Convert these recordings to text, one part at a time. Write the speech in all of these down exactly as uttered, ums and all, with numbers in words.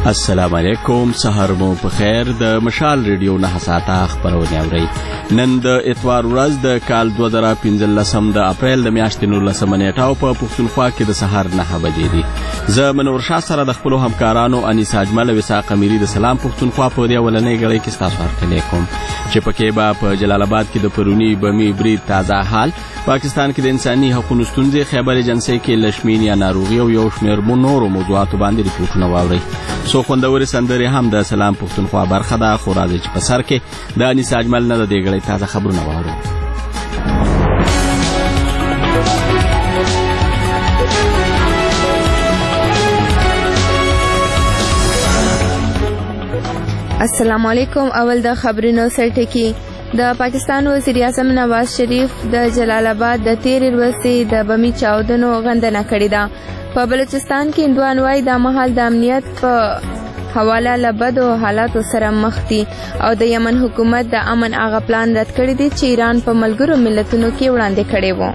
السلام علیکم، سحر مو په خیر. د مشال ریډیو نه ساعته خبرونه اورئ. نن د اتوار ورځ د کال دوه زره پنځلسم د اپریل د میاشتې نولسمه نیټه په پښتونخوا کې د سحر نهه بجې دي. زه منور شاه سره د خپلو همکارانو انیس اجمل او اسحاق امیري د سلام پښتونخوا په دې اولنۍ غړۍ کې ستاسو هرکلی کوم چې پکې به په جلال آباد کې د پروني بمي برید تازه حال، پاکستان کې د انساني حقوقو ستونزې، خیبر ایجنسۍ کې لشمین یا ناروغي او یو شمېر نورو موضوعاتو باندې ریپورټونه واورئ. څو خوندورې سندرې هم د سلام پښتونخوا برخه ده، خو راځئ چې په سر کې د انیس اجمل نه د دې غړۍ تازه خبرونه واورو. السلام علیکم. اول د خبرونو سرټکی. د پاکستان وزیر اعظم نواز شریف د جلال آباد د تیرې ورځې د بمي چاودنو غندنه کړې ده. په بلوچستان کې هندوان وايي دا مهال د امنیت په حواله له بدو حالاتو سره مخ دي او د یمن حکومت د امن هغه پلان رد کړی دی چې ایران په ملګرو ملتونو کې وړاندې کړی و.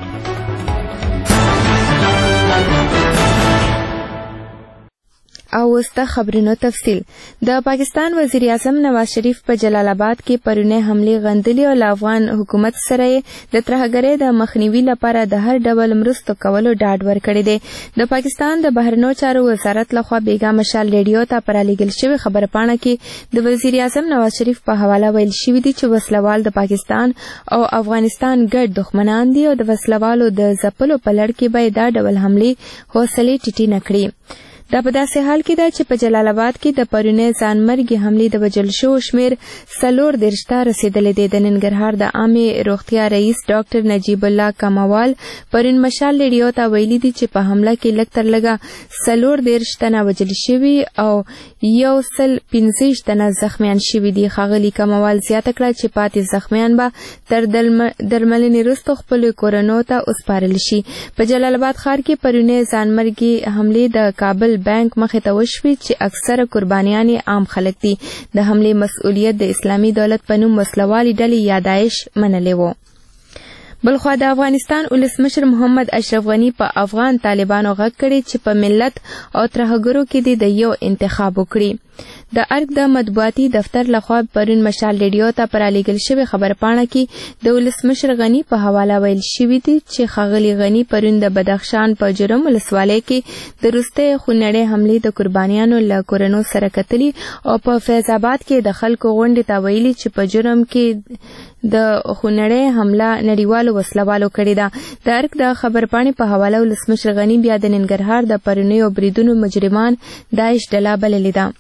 او وسته خبرونو تفصیل. د پاکستان وزیر اعظم نواز شریف په جلال آباد کې پرونه حمله غندلي او افغان حکومت سره د ترهګرۍ د مخنیوي لپاره د هر ډول مرستو کولو ډاډ ورکړی دی. د پاکستان د بهرنیو چارو وزارت لخوا بیګا مشال ریډیو ته پرالیږل شوې خبرپاڼه کې د وزیر اعظم نواز شریف په حواله ویل شوي دي چې وسلوال د پاکستان او افغانستان ګډ دښمنان دي او د وسلوالو د ځپلو په لړ کې به دا ډول حملې حوصلې ټیټې نه کړي. دا په داسې حال کې ده چې په جلال آباد کې د پرونی ځانمرګي حملې د وژل شوو شمېر څلور دېرش ته رسېدلی دی. د ننګرهار د عامې روغتیا رئیس ډاکټر نجیب الله کموال پرون مشال ریډیو ته ویلي دي چې په حمله کې لږ تر لږه څلور دېرش تنه وژل شوي او یو سل پنځه تنه زخمیان شوي دي. ښاغلي کموال زیاته کړه چې پاتې زخمیان به تر درملنې وروسته خپلو کورونو ته وسپارل شي. په جلال آباد ښار کې پرونی ځانمرګي حملې د کابل بانک مخې ته وشوي چې اکثره قربانیان عام خلک دي. د حملې مسؤلیت د اسلامي دولت په نوم وسلوالې ډلې یا داعش منلی و. بلخوا د افغانستان ولسمشر محمد اشرف غني په افغان طالبانو غږ کړی چې په ملت او ترهګرو کې د یو انتخاب وکړي. د ارګ د مطبوعاتي دفتر لخوا پرون مشال ریډیو ته پرالیږل شوې خبرپاڼه کې د ولسمشر غني په حواله ویل شوي دي چې ښاغلي غني پرون د بدخشان په جرم ولسوالۍ کې د وروستۍ خونړۍ حملې د قربانیانو له کورنو سره کتلي او په فیض آباد کې د خلکو غونډې ته ویلي چې په جرم کې د خونړۍ حمله نړیوالو وسلوالو کړې ده. د ارګ د خبرپاڼې په حواله ولسمشر غني بیا د ننګرهار د پرونیو بریدونو مجرمان داعش ډله بللې ده.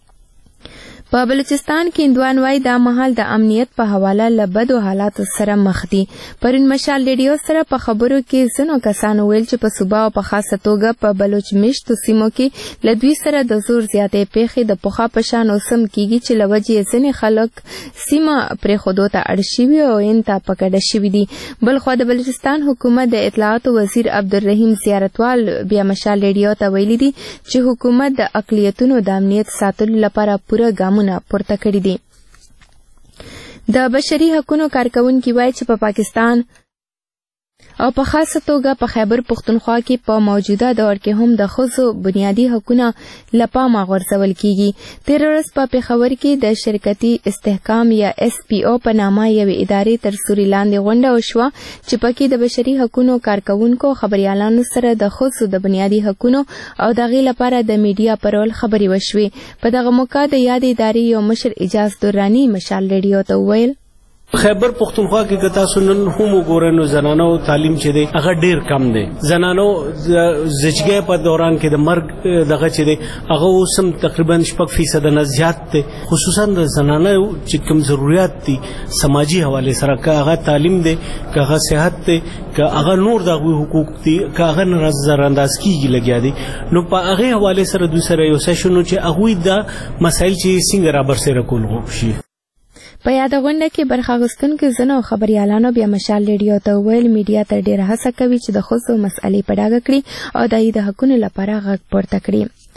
په بلوچستان کې هندوان وايي دا مهال د امنیت په حواله له بدو حالاتو سره مخ دي. پرون مشال ریډیو سره په خبرو کې ځینو کسانو ویل چې په صوبه او په خاصه توګه په بلوچ میشتو سیمو کې له دوی سره د زور زیاتې پیښې د پخوا په شان اوسم کیږي چې له وجې ځینې خلک سیمه پرېښودو ته اړ شوي او ان ته په ګډه شوي دي. بلخوا د بلوچستان حکومت د اطلاعاتو وزیر عبدالرحیم زیارتوال بیا مشال ریډیو ته ویلي دي چې حکومت د اقلیتونو د امنیت ساتلو لپاره پوره ګامونه پورته کړي دي. د بشري حقوقو کارکونکي وایي چې په پاکستان او په خاصه توګه په خیبر پښتونخوا کې په موجوده دور کې هم د ښځو بنیادي حقونه له پامه غورځول کیږي. تېره ورځ په پېښور کې د شرکتي استحکام یا اس پی او په نامه یوې ادارې تر سوري لاندې غونډه وشوه چې پکې د بشري حقوقو کارکونکو خبریالانو سره د ښځو د بنیادي حقونو او د هغې لپاره د میډیا په رول خبرې وشوې. په دغه موقع د یادې ادارې یو مشر اجاز دراني مشال ریډیو ته وویل خیبر پختونخوا کې که تاسو نن هم وګورئ نو زنانو تعلیم چې دی هغه ډیر کم دی. زنانو زچګۍ په دوران کې د مرګ دغه چې دی هغه اوس هم تقریبا شپږ فیصده نه زیات دی. خصوصا د زنانو چې کوم ضرورت دي سماجی حواله سره، که هغه تعلیم دی، که هغه صحت دی، که هغه نور دغه حقوق دي، که هغه نظرانداز کیږي لګیا دي، نو په هغه حواله سره دوی سره یو څه شنو چې هغه د مسایل چې څنګه را برسېره کول غوښتي. په یاد غونډه کې برخه اخیستونکو ځینو خبریالانو بیا مشال ریډیو ته ویل میډیا ته ډېره هڅه کوي چې د ښځو مسئلې په ډاګه کړي او د د حقونو لپاره غږ پورته کړي.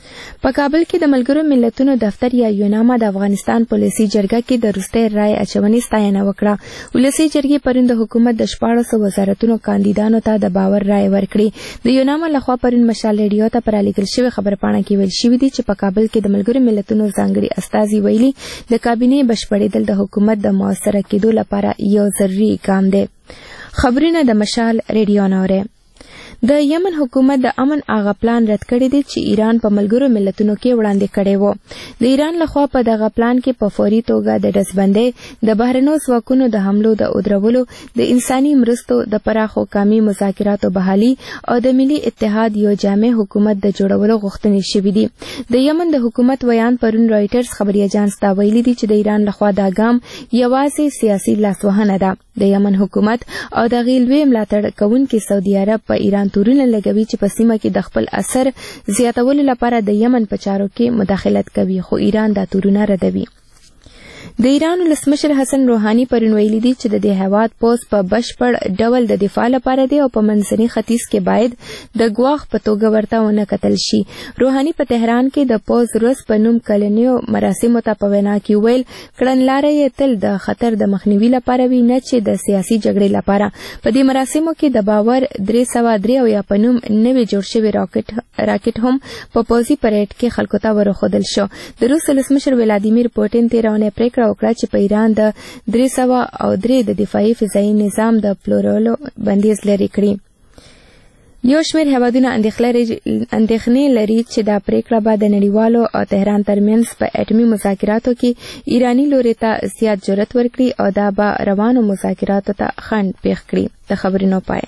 په کابل کې د ملګرو ملتونو دفتر یا یوناما د افغانستان پالیسي جرګه کې د وروستۍ رای اچونې ستاینه وکړه. ولسي جرګې پرون د حکومت د شپاړسو وزارتونو کاندیدانو ته د باور رای ورکړي. د یوناما لخوا پرون مشال ریډیو ته پر لیکل شوې خبرپاڼه کې ویل شوي دي چې په کابل کې د ملګرو ملتونو ځانګړي استازي ویلي د کابینې بشپړېدل د حکومت د مؤثره کېدو لپاره یو ضروري ګام دی. خبرونه د مشال ریډیو نوري. د یمن حکومت د امن اغه پلان رد کړی دی چې ایران په ملګرو ملتونو کې وړاندې کړی و. د ایران لخوا په دغه پلان کې په فوري توګه د ډزبندۍ، د بهرنیو ځواکونو د حملو د ودرولو، د انساني مرستو د پراخو کامي مذاکراتو بحالي او د ملي اتحاد یو جامع حکومت د جوړولو غوښتنې شوې دي. د یمن د حکومت ویان پرون رائټرز خبري اژانس ته ویلي دي چې د ایران لخوا دا ګام یوازې سیاسي لاسوهنه ده. د یمن حکومت او د غیلوی ملاتړ کوونکي سعودي عرب په ایران تورونه لګوي چې په سیمه کې د خپل اثر زیاتولو لپاره د یمن په چارو کې مداخلت کوي، خو ایران دا تورونه ردوي. د ایران ولسمشر حسن روحاني پرون ویلي دي چې د دې هیواد پوز په بشپړ ډول د دفاع لپاره دی او په منځني ختیځ کې باید د ګواښ په توګه ورته ونه کتل شي. روحاني په تهران کې د پوز ورځ په نوم کلنیو مراسمو ته په وینا کې ویل کړنلاره یې تل د خطر د مخنیوي لپاره وي، نه چې د سیاسي جګړې لپاره. په دې مراسمو کې د باور درې سوه درې اویا په نوم نوي جوړ شوي راکټ راکټ هم په پوځي پریډ کې خلکو ته ورښودل شو. د روس ولسمشر ولادیمیر پوټین تېره اونۍ پریکړه وکړه چې په ایران د درې سوه او درې د دفاعي فضایي نظام د پلورلو بندیز لرې کړي. یو شمېر هیوادونه اندېښنې لري چې دا پریکړه به د نړیوالو او تهران ترمنځ په اټومي مذاکراتو کې ایراني لوري ته زیات جرأت ورکړي او دا به روانو مذاکراتو ته خنډ پېښ کړي. د خبرونو پای.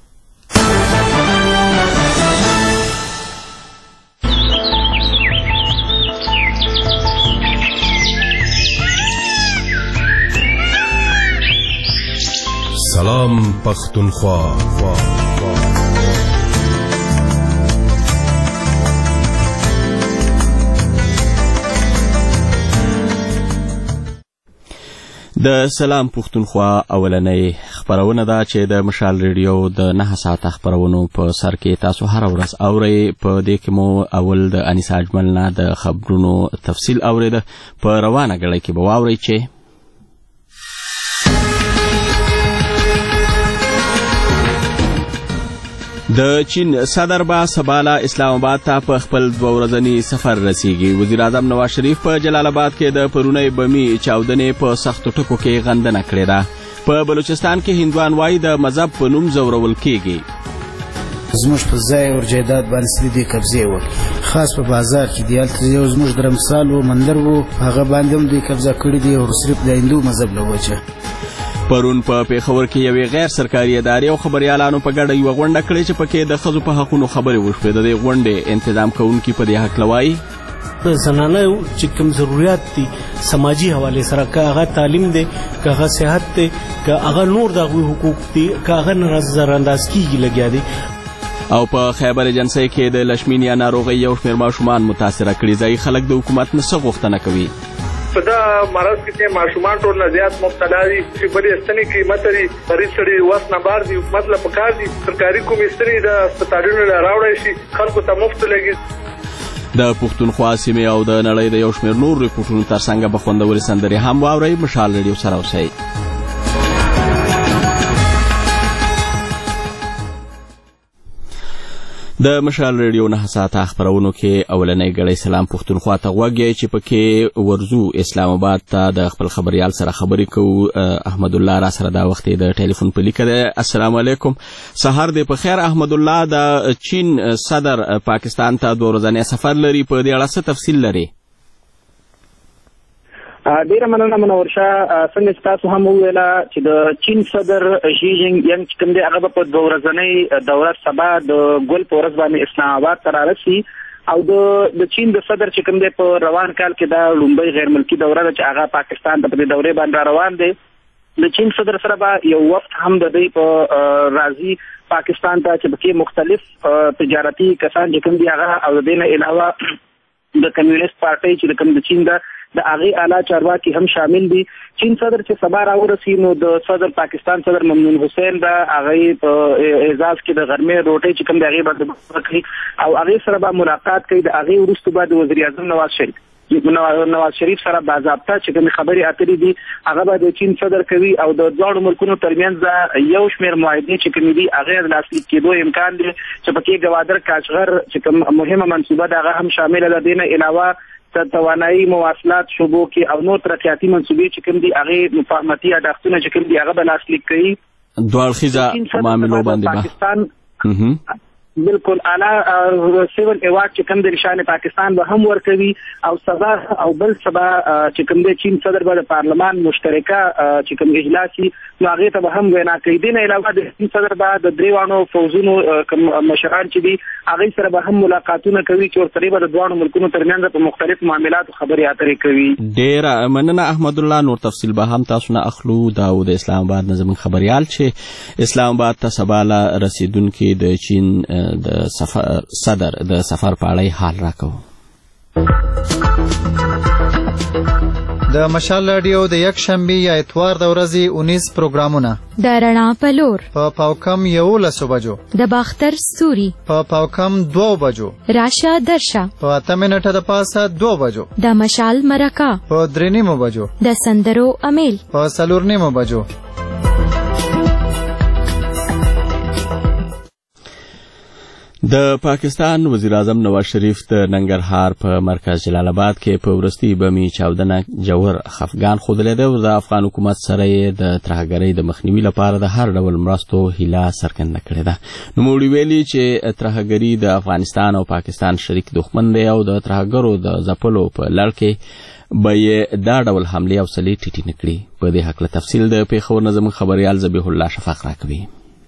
سلام پختونخوا. د سلام پختونخوا اولنۍ خبرونه ده چې د مشال ریډیو د نه ساعته خبرونو په سر کې تاسو هر ورځ اورئ. په دې کې مو اول د انیسا اجمل نه د خبرونو تفصیل اورېده. په روانه غړي کې به واورئ چې د چین صدر با سباله اسلام آباد ته په خپل دوه ورځني سفر رسیږي. وزیر اعظم نواز شریف په جلال آباد کې د پرونی بمی چاودنې په سختو ټکو کې غندنه کړې ده. په بلوچستان کې هندوان وایي د مذهب په نوم ځورول کېږي. زموږ په ځای او جایداد باندې دې قبضې وکړي، خاص په بازار کې دی. هلته یو زموږ درمسال و مندر و، هغه باندې هم دوی قبضه کړي دي او صرف د هندو مذهب له وجه. پرون په پیښور کې یوې غیر سرکاري ادارې او خبريالانو په ګډه یوه غونډه کړې چې پکې د ښځو په حقونو خبرې وشوې. د دې غونډې انتظام کوونکي په دې هکله وایي د زنانو چې کوم ضرورت دي سماجی حواله سره، که هغه تعلیم دی، که هغه صحت دی، که هغه نور د حقوق دي، که هغه نظر انداز کیږي لګیا دي. او په خیبر ایجنسۍ کې د لشمینیا ناروغۍ یو شمېر ماشومان متاثره کړي. ځایي خلک د حکومت نه څه غوښتنه کوي؟ په دا مرض کې چې ماشومان ټول نه زیات مبتلا دي، چې بلې ستنې قیمت لري، بری سړي وس نه بار دي، حکومت له پکار دي سرکاري کومې ستنې د هسپتالونو له راوړی شي، خلکو ته مفت لګي. د پښتونخوا سیمې او د نړۍ د یو شمېر نور ریپورټونو ترڅنګ به خوندورې سندرې هم واورئ. مشال ریډیو سره اوسئ. د مشال ریډیو نه ساعته خبرونو کې اولنۍ غړی سلام پښتونخوا ته غوږی چې پکې ورزو اسلام آباد ته د خپل خبريال سره خبرې کوو. احمد الله را سره دا وخت د ټلیفون په لیکه ده. السلام علیکم، سهار دې په خیر. احمد الله، د چین صدر پاکستان ته دوه ورځنی سفر لري، په دې اړه څه تفصیل لري؟ ډیره مننه منور شاه. څنګه چې تاسو هم وویله چې د چین صدر شي جینګ ینګ چې کوم دی هغه به په دوه ورځنۍ دوره سبا د ګل په ورځ باندې اسلام آباد ته رارسي او د چین د صدر چې کوم دی په روان کال کې دا لومړی غیر ملکي دوره ده چې هغه پاکستان ته په دې دورې باندې روان دی. د چین صدر سره به یو وفد هم د دوی په راځي پاکستان ته چې پکې مختلف تجارتي کسان چې کوم دی هغه او د دې نه علاوه د کمیونست پارټۍ چې کوم د چین د د هغې اعلی چارواکي هم شامل دي. چین صدر چې سبا راورسي نو د صدر پاکستان صدر ممنون حسین به هغې په اعزاز کې د غرمې روټۍ چې کوم د هغې به وکړي او هغې سره به ملاقات کوي. د هغې وروسته به د وزیر اعظم نواز شریف نواز شریف سره باضابطه چې کومې خبرې اترې دي هغه به د چین صدر کوي او د دواړو ملکونو ترمنځ یو شمېر معاهدې چې کومې دي هغې د لاسلیک کېدو امکان دی چې پکې ګوادر کاشغر چې کوم مهمه منصوبه ده هغه هم شامله ده. دې نه علاوه توانایي مواصلات شعبو کې او نور ترقیاتي منصوبې چې کوم دي هغې مفاهمتي یاداښتونه چې کوم دي هغه به لاسلیک کوي. دواړو ښیزه معاملو باندې پاکستان بالکل اعلی سیول ایوارډ چې کوم د نشان پاکستان به هم ورکوي او سبا او بل سبا چې کوم د چین صدر به د پارلمان مشترکه چې کوم اجلاس نو هغې ته به هم وینا کوي. دې نه علاوه د چین صدر به د درېواړو فوزونو کوم مشران چې دي هغې سره به هم ملاقاتونه کوي چې ورسره به د دواړو ملکونو ترمنځ په مختلفو معاملاتو خبرې اترې کوي. ډېره مننه احمدالله. نور تفصیل به هم تاسو نه اخلو. دا د اسلام آباد نه زموږ خبریال چې اسلام آباد ته سبا له رسیدونکي د چین د سفر صدر د سفر په اړه حال راکوو. د مشال رادیو د یک شنبه یا اتوار د ورځې اونیس پروګرامونه: د رڼا په لور په پاوکم یولسو بجو، د باختر ستوري په پاوکم دوو بجو، راشه درشه په اته منټه د پاسه دوه بجو، د مشال مرکه په درې نیمو بجو، د سندرو امیل په څلور نیمو بجو. د پاکستان وزیر اعظم نواز شریف د ننګرهار په مرکز جلال آباد کې په ورستي بمي چاودنه جوړ خفګان خوده ده او د افغان حکومت سره د ترهګرۍ د مخنیوي لپاره د هر ډول مرستو هیله څرګنده کړې ده. نو موږ ویلي چې ترهګري د افغانستان او پاکستان شریک دښمن دی او د ترهګرو د ځپلو په لړ کې به یې دا ډول حملې او سلې ټیټې نه کړي. په دې هکله تفصیل د پېښور نه زموږ خبریال ذبیح الله شفاق راکوي.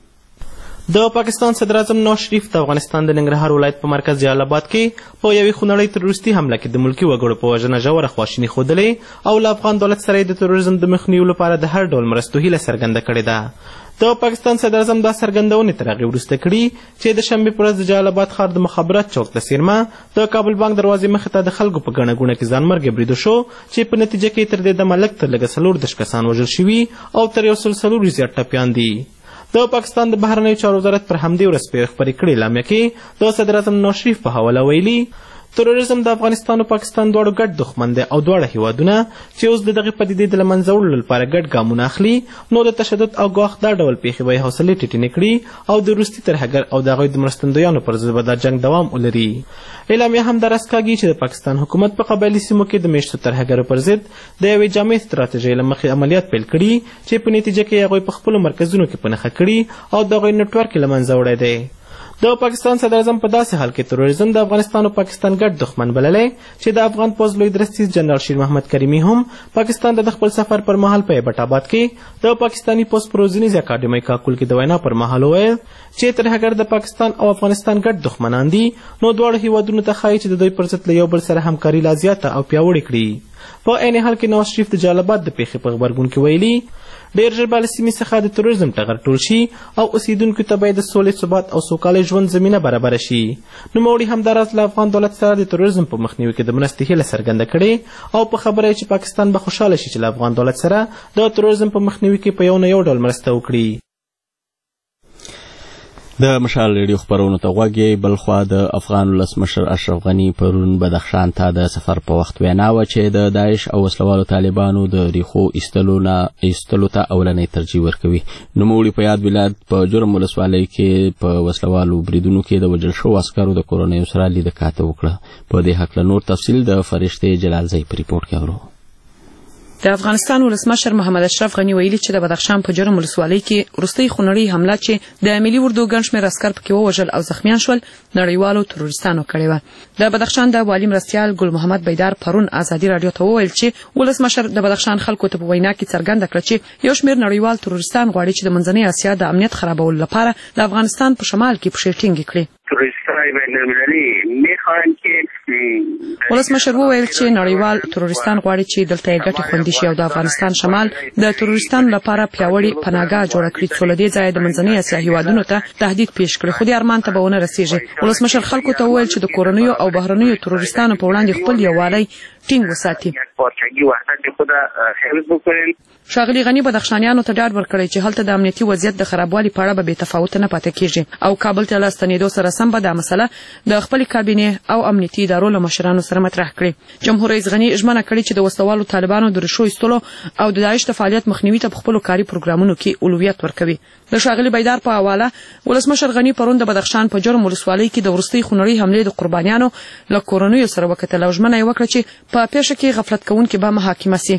د پاکستان صدر اعظم نواز شریف د افغانستان د ننګرهار ولایت په مرکز جلال آباد کې په یوې خونړۍ تروریستي حمله کې د ملکي وګړو په وژنه ژوره خواشیني ښودلې او له افغان دولت سره د تروریزم د مخنیوي لپاره د هر ډول مرستو هیله څرګنده کړې ده. د پاکستان صدر اعظم دا څرګندونې تر هغې وروسته کړي چې د شنبې په ورځ د جلال آباد ښار د مخابرات چوک د څیرمه د کابل بانک دروازې مخې ته د خلکو په ګڼه ګوڼه کې ځانمرګي بریدو شو چې په نتیجه کې تر دې دمه لږ تر لږه څلور دېرش کسان وژل شوي او تر یو سل څلور زیات ټپیان دي. د پاکستان د بهرنیو چارو وزارت پر همدې ورځ په خپرې کړې اعلامیه کې د صدر اعظم نواز شریف په حواله ویلي تروریزم د افغانستان او پاکستان دواړو ګډ دښمن دی او دواړه هیوادونه چې اوس د دغې پدیدې د له منځه وړلو لپاره ګډ ګامونه اخلي نو د تشدد او ګواښ دا ډول پیښې به یې حوصلې ټیټې نه کړي او د وروستي ترهګر او د هغوی د مرستندویانو پر ضد به دا جنګ دوام ولري. اعلامیه هم دا راز کاږي چې د پاکستان حکومت په قبایلي سیمو کې د میشتو ترهګرو پر ضد د یوې جامع ستراتیژۍ له مخې عملیات پیل کړي چې په نتیجه کې هغوی په خپلو مرکزونو کې په نښه کړي او د هغوی نیټورک یې له منځه وړی دی. د پاکستان صدر اعظم په داسې حال کې تروریزم د افغانستان او پاکستان ګډ دښمن بللی چې د افغان پوځ لوی درستیز جنرال شیر محمد کریمي هم پاکستان ته د خپل سفر پر مهال په ایبټ آباد کې د پاکستاني پوځ په روزنیزې اکاډمۍ کاکول کې د وینا پر مهال وویل چې ترهګر د پاکستان او افغانستان ګډ دښمنان دي نو دواړو هیوادونو ته ښایي چې د دوی پر ضد له یو بل سره همکاري لا زیاته او پیاوړې کړي. په عین حال کې نواز شریف د جلال آباد د پیښې په غبرګون کې ویلي ډېر ژر به له سیمې څخه د تروریزم ټغر ټول شي او اوسیدونکو ته به یې د سولې ثبات او سوکالۍ ژوند زمینه برابره شي. نوموړي همداراز له افغان دولت سره د تروریزم په مخنیوي کې د مرستې هیله څرګنده کړې او په خبره یې چې پاکستان به خوشحاله شي چې له افغان دولت سره د تروریزم په مخنیوي کې په یو نه یو ډول مرسته وکړي. د مشال ریډیو خبرونو ته غوږ یې. بلخوا د افغان ولسمشر اشرف غني پرون بدخشان ته د سفر په وخت وینا وه چې د داعش او وسلوالو طالبانو د ریښو ایستلو ته اولنی ترجیح ورکوي. نوموړي په یاد ولایت په جرم ولسوالۍ کې په وسلوالو بریدونو کې د وژل شوو عسکرو د کورنیو سره لیدکاته وکړه. په دې هکله نور تفصیل د فرشتې جلالزی په ریپورټ کې اورو. د افغانستان ولسمشر محمد اشرف غني ویلي چې د بدخشان په جرم ولسوالۍ کې وروستۍ خونړۍ حمله چې د ملي اردو ګڼ شمېر عسکر پکې ووژل او زخمیان شول نړیوالو تروریستانو کړې وه. د بدخشان د والي مرستیال ګل محمد بیدار پرون ازادي راډیو ته وویل چې ولسمشر د بدخشان خلکو ته په وینا کې څرګنده کړه چې یو شمېر نړیوال تروریستان غواړي چې د منځنۍ اسیا د امنیت خرابولو لپاره د افغانستان په شمال کې پښې ټینګې کړي. ولسمشر وویل چې نړیوال تروریستان غواړي چې دلته یې ګټې خوندي شي او د افغانستان شمال د تروریستانو لپاره پیاوړې پناهګاه جوړه کړي څو له دې ځایه د منځنۍ اسیا هیوادونو ته تهدید پیش کړي خو دې ارمان ته به ونه رسېږي. ولسمشر خلکو ته وویل چې د کورنیو او بهرنیو تروریستانو په وړاندې خپل یووالی ټینګ وساتي. پارچگی وحدت خود حفظ بکنیم. ښاغلي غني بدخشانیانو ته ډاډ ورکړی چې هلته د امنیتي وضعیت د خرابوالي په اړه به بې تفاوته نه پاتې کیږي او کابل ته له ستنېدو سره سم به دا مسله د خپلې کابینې او امنیتي ادارو له مشرانو سره مطرح کړي. جمهور رئیس غني ژمنه کړې چې د وسلوالو طالبانو د ریښو ایستلو او د داعش د فعالیت مخنیوي ته په خپلو کاري پروګرامونو کې اولویت ورکوي. د ښاغلي بیدار په حواله ولسمشر غني پرون د بدخشان په جرم ولسوالۍ کې د وروستۍ خونړۍ حملې د قربانیانو له کورنیو سره وکتل او ژمنه یې وکړه چې په پیښه کې غفلت کوونکي به محاکمه سي.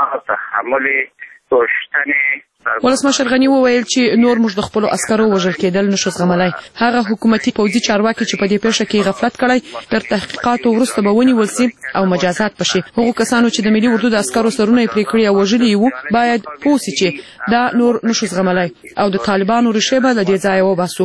ولسمشر غني وویل چې نور موږ د خپلو عسکرو وژل کېدل نشو زغملای. هغه حکومتي پوځي چارواکي چې په دې پیښه کې غفلت کړی تر تحقیقاتو وروسته به ونیول سي او مجازات بشي. هغو کسانو چې د ملي اردو د عسکرو سرونه یې پرې کړي او وژلي وو باید پوه سي چې دا نور نشو زغملای او د طالبانو ریښې به له دې ځایه وباسو.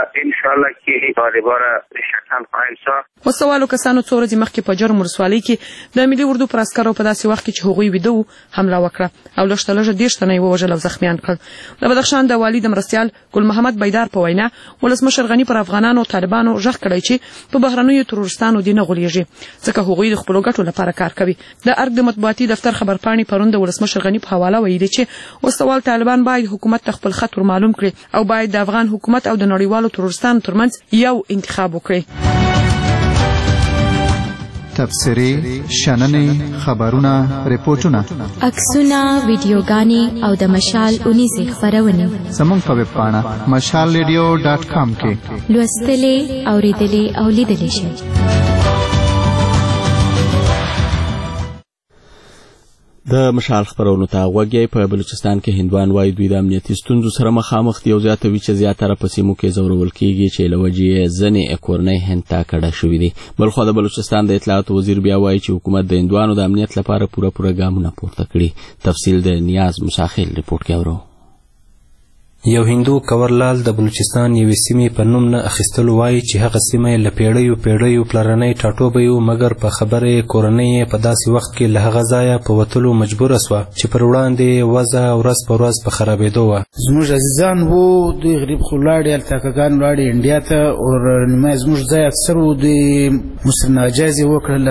وسوالو کسانو څو ورځې مخکې په جرم ولسوالۍ کې د ملي اردو پر عسکرو په داسې وخت کې چې هغوی ویده وو حمله وکړه او لږ تر لږه دېرش تنه یې ووژل او زخمیان کړل. د بدخشان د والي د مرستیال ګل محمد بیدار په وینا ولسمشر غني پر افغانانو او طالبانو غږ کړی چې په بهرنیو تروریستانو دې نه غولېږي ځکه هغوی د خپلو ګټو لپاره کار کوي. د ارګ د مطبوعاتي دفتر خبرپاڼې پرون د ولسمشر غني په حواله ویلي چې وسوال طالبان باید حکومت ته خپل خط ور معلوم کړي او باید د افغان حکومت او د نړیوالو تروریستانو ترمنځ یو انتخاب وکړي. تبصرې، شننې، خبرونه، ریپورټونه، عکسونه، ویډیوګانې او د مشال اونیزې خپرونې زموږ په ویب پاڼه مشال ریډیو ډاټ کام کې لوستلې، اورېدلې او لیدلې شئ. د مشال خبرونو ته غوږی. په بلوچستان کې هندوان وایي دوی د امنیتي ستونزو سره مخامخ دي او زیاتوي چې زیاتره په سیمو کې ځورول کېږي چې له وجې یې ځینې کورنۍ هند ته کډه شوي دي. بلخوا د بلوچستان د اطلاعاتو وزیر بیا وایي چې حکومت د هندوانو د امنیت لپاره پوره پوره ګامونه پورته کړي. تفصیل د نیاز مساخیل ریپورټ کې اورو. یو هندو کورلال د بلوچستان یوې سیمې په نوم نه اخیستلو وایي چې هغه سیمه له پیړیو پیړیو پلرنی ټاټوبی و مګر په خبره کورنۍ په داسې وخت کې له هغه ځایه په وتلو مجبوره سوه چې پر وړاندې وضع ورځ په ورځ په خرابېدو وه. زموږ عزیزان وو دوی غریب خو لاړې هلته کاکاګان لاړې انډیا ته او نیمایي زموږ ځای اکثر وو دوی مصر ناجایز یې وکړله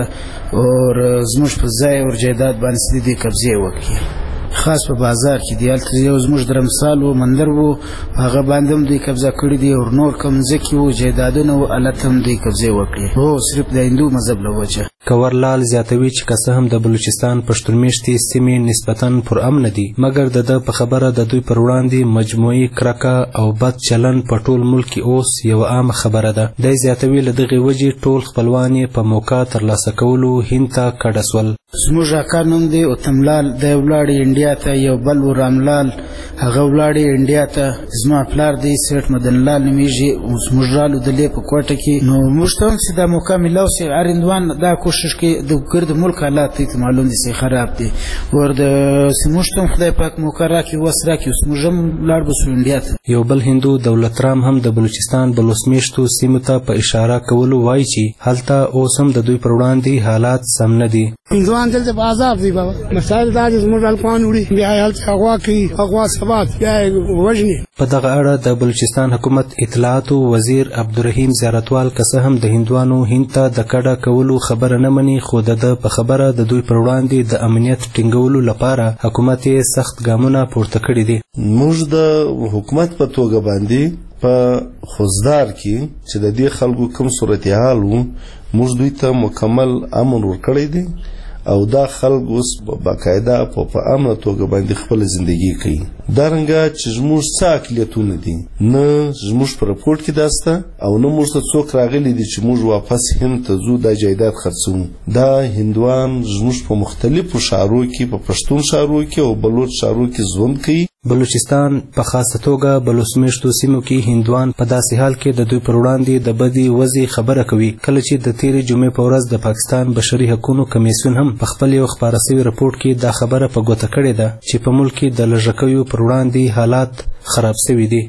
او زموږ په ځای ور جایداد باندې دې قبضې وکړي. خاص په بازار کې دی هلته یو زموږ درمسال و مندر و هغه باندې هم دوی قبضه کړي دي او نور کوم ځکې وو جایدادونه و هلته هم دوی قبضې وکړي. هو صرف د هندو مذهب له وجه. کورلال زیاتوي چې که څه هم د بلوچستان پښتون میشتې سیمې نسبتاً پرامنه دي مګر د ده په خبره د دوی پر وړاندې مجموعي کرکه او بد چلن په ټول ملک کې اوس یوه عامه خبره ده. دی زیاتوي له دغې وجې ټول خپلوان یې په موقع ترلاسه کولو هند ته کډه سول. زموږ اکا نوم دی اوتملال دی ولاړې انډیا ته یو بل و راملال هغه ولاړې انډیا ته. زما پلار دی سیټ مدنلال نومیږي زموږ رالو دلې په کوټه کې نو موږ ته هم چې دا موقع میلاو سي هر هندوان دا کوشش کوي د ګرد ملک حالات ته معلوم دي چې خراب دي ور د موږ ته خدای پاک موقع راکړي وس راکړي موږ هم لاړ بسو انډیا ته. یو بل هندو دولت رام هم د بلوچستان بلوسمیشتو سیمو ته په اشاره کولو وایي چې هلته اوس هم د دوی پر وړاندې حالات سم نه دي. هندوان دلته په عذاب دي بابا مسایل دا چې زموږ الکوان وړي بیا هلته اغوا کوي اغوا ثبات بیا وژني. په دغه اړه د بلوچستان حکومت اطلاعاتو وزیر عبدالرحیم زیارتوال که څه هم د هندوانو هند ته د کډه کولو خبره نه مني خو د ده په خبره د دوی پر وړاندې د امنیت ټینګولو لپاره حکومت یې سخت ګامونه پورته کړي دي. موږ د حکومت په توګه باندې په خوزدار کې چې د دې خلکو کوم صورتحال و موږ دوی ته مکمل امن ورکړی دی او دا خلک اوس باقاعده په امنه توګه باندې خپل زندگی کوي. دارنګه چې زموږ څه اقلیتونه دي نه زموږ په رپورټ کې داسته او نه موږ ته څوک راغلی دي چې موږ واپس هند ته ځو دا جایداد خرڅوو. دا هندوان زموږ په مختلفو ښارو کې په پښتون ښارو کې او بلوچ ښارو کې ژوند کوي. بلوچستان په خاصه توګه بلوسمیشتو سیمو کې هندوان په داسې حال کې د دوی پر وړاندې د بدې وضع خبره کوي کله چې د تیرې جمعې په ورځ د پاکستان بشري حقوقو کمیسیون هم په خپل یو خپاره شوي رپورټ کې دا خبره په ګوته کړې ده چې په ملک کې د لږکیو پر وړاندې حالات خراب شوي دي.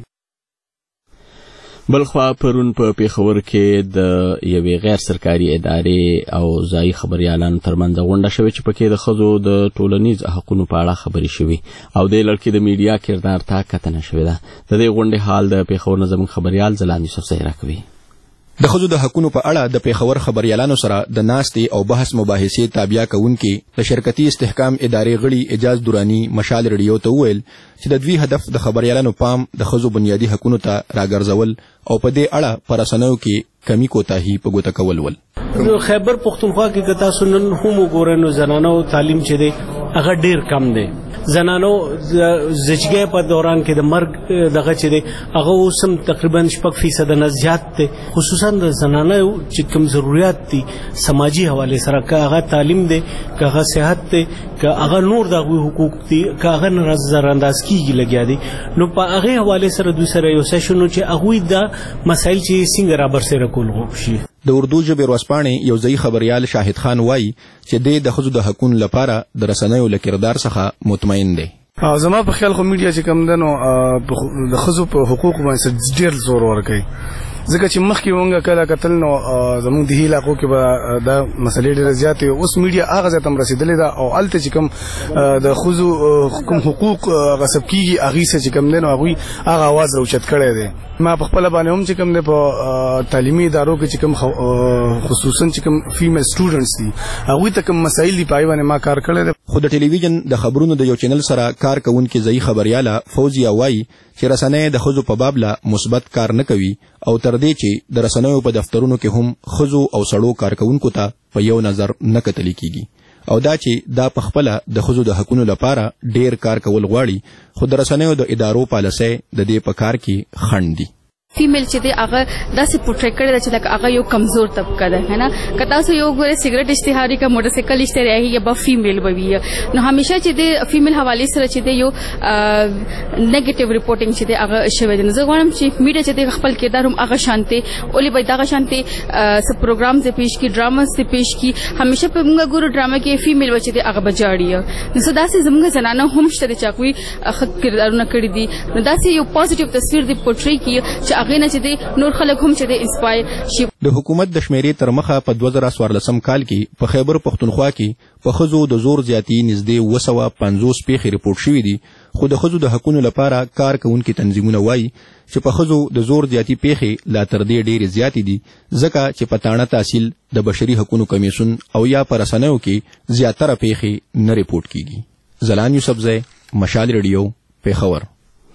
بلخوا پرون په پیښور کې د یوې غیر سرکاري ادارې او ځایي خبریالانو ترمنځ غونډه شوې چې پکې د ښځو د ټولنیز حقونو په اړه خبرې شوې او د لړکې د میډیا کردار ته کتنه شوې ده. د دې غونډې حال د پیښور نه زموږ خبریال ځلاند یوسف صحرا کوي. د ښځو د حقونو په اړه د پیښور خبریالانو سره د ناستې او بحث مباحثې تابعه کوونکي د شرکتي استحکام ادارې غړي اعجاز دراني مشال ریډیو ته وویل چې د دوی هدف د خبریالانو پام د ښځو بنیادي حقونو ته راګرځول او په دې اړه په رسنیو کې کمی کوتاهي په ګوته کول ول. خیبر پختونخوا کې که تاسو نن هم وګورئ نو زنانو تعلیم چې دی هغه ډیر کم دی. زنانو زچګۍ په دوران کې د مرګ دغه چې دی هغه اوس هم تقریبا شپږ فیصد نه زیات دی، خصوصا د زنانو چې کوم ضرورت دي سماجی حواله سره، که هغه تعلیم دی، که هغه صحت دی، که هغه نور دغه حقوق دي، که هغه نظرانداز کیږي لګیا دي، نو په هغه حواله سره دوی سره یو سیشن چې هغه د مسایل چې څنګه را برسېره کول غوښتي. د اردو ژبې ورځپاڼې یو ځایي خبریال شاهد خان وایي چې د ښځو د حقونو لپاره د رسنیو له کردار څخه مطمئن دی. زما په خیال خو میډیا چې کوم ده نو د ښځو په حقوقو باندې ډېر زور ورکوي، ځکه چې مخکې مونږ کله کتل نو زموږ دهي علاقو کې به دا مسلې ډېرې زیاتې، اوس میډیا هغه ځای ته هم رسېدلې ده او هلته چې کوم د ښځو کوم حقوق غصب کېږي هغې څه چې کوم دی نو هغوی هغه اواز راوچت کړی دی. ما په خپله باندې هم چې کوم دی په تعلیمي ادارو کې چې کوم خصوصا چې کوم فیمیل سټوډنټس دي هغوی ته کوم مسایل دي په هغې باندې ما کار کړی دی. خو د ټلویزیون د خبرونو د یو چینل سره کار کوونکي ځایي خبریاله فوزیه وایي چې رسنۍ د ښځو په باب له مثبت کار نه کوي او تر دې چې د رسنیو په دفترونو کې هم ښځو او سړو کارکوونکو ته په یو نظر نه کتل کیږي، او دا چې دا په خپله د ښځو د حقونو لپاره ډیر کار کول غواړي، خو د رسنیو د ادارو پالیسۍ د دې په کار کې خنډ دي. فیمیل چې دی هغه داسې پورټریټ کړی ده چې لکه هغه یو کمزور طبقه ده ہے نا. که تاسو یو ګورئ سګرټ اشتهاري کا موټر سایکل اشتهاري یا به فیمیل به وي، نو همیشه چې د فیمیل حواله سره چې دی یو نیگیټیو ریپورټینګ چې دی هغه شوی دی. زه غواړم چې میډیا چې دی خپل کردار هم هغه شانتي اولی به دغه شانتي سب پروګرام ز پیش کی ډراماز ز پیش کی. همیشه په موږ ګورو ډراما کې فیمیل و چې دی هغه بجاړي، نو داسې زموږ زنانه هم شته چې کوئی خط کردارونه کړی دي، نو داسې یو پوزټیو تصویر دی پورټری کی چې نور خلک هم چې د انسپایر شي. د حکومت د شمیرې تر مخه په دوه زره څوارلسم کال کې په خیبر پختونخوا کې په ښځو د زور زیاتي نږدې اوه سوه پنځوس پیښې رپورټ شوي دي، خو د ښځو د حقونو لپاره کار کوونکي تنظیمونه وایي چې په ښځو د زور زیاتي پیښې لا تر دې ډېرې زیاتې دي، ځکه چې په تاڼه تحصیل د بشري حقونو کمیسیون او یا په رسنیو کې زیاتره پیښې نه رپورټ کیږي. زلان یوسفزی، مشال ریډیو، پیښور.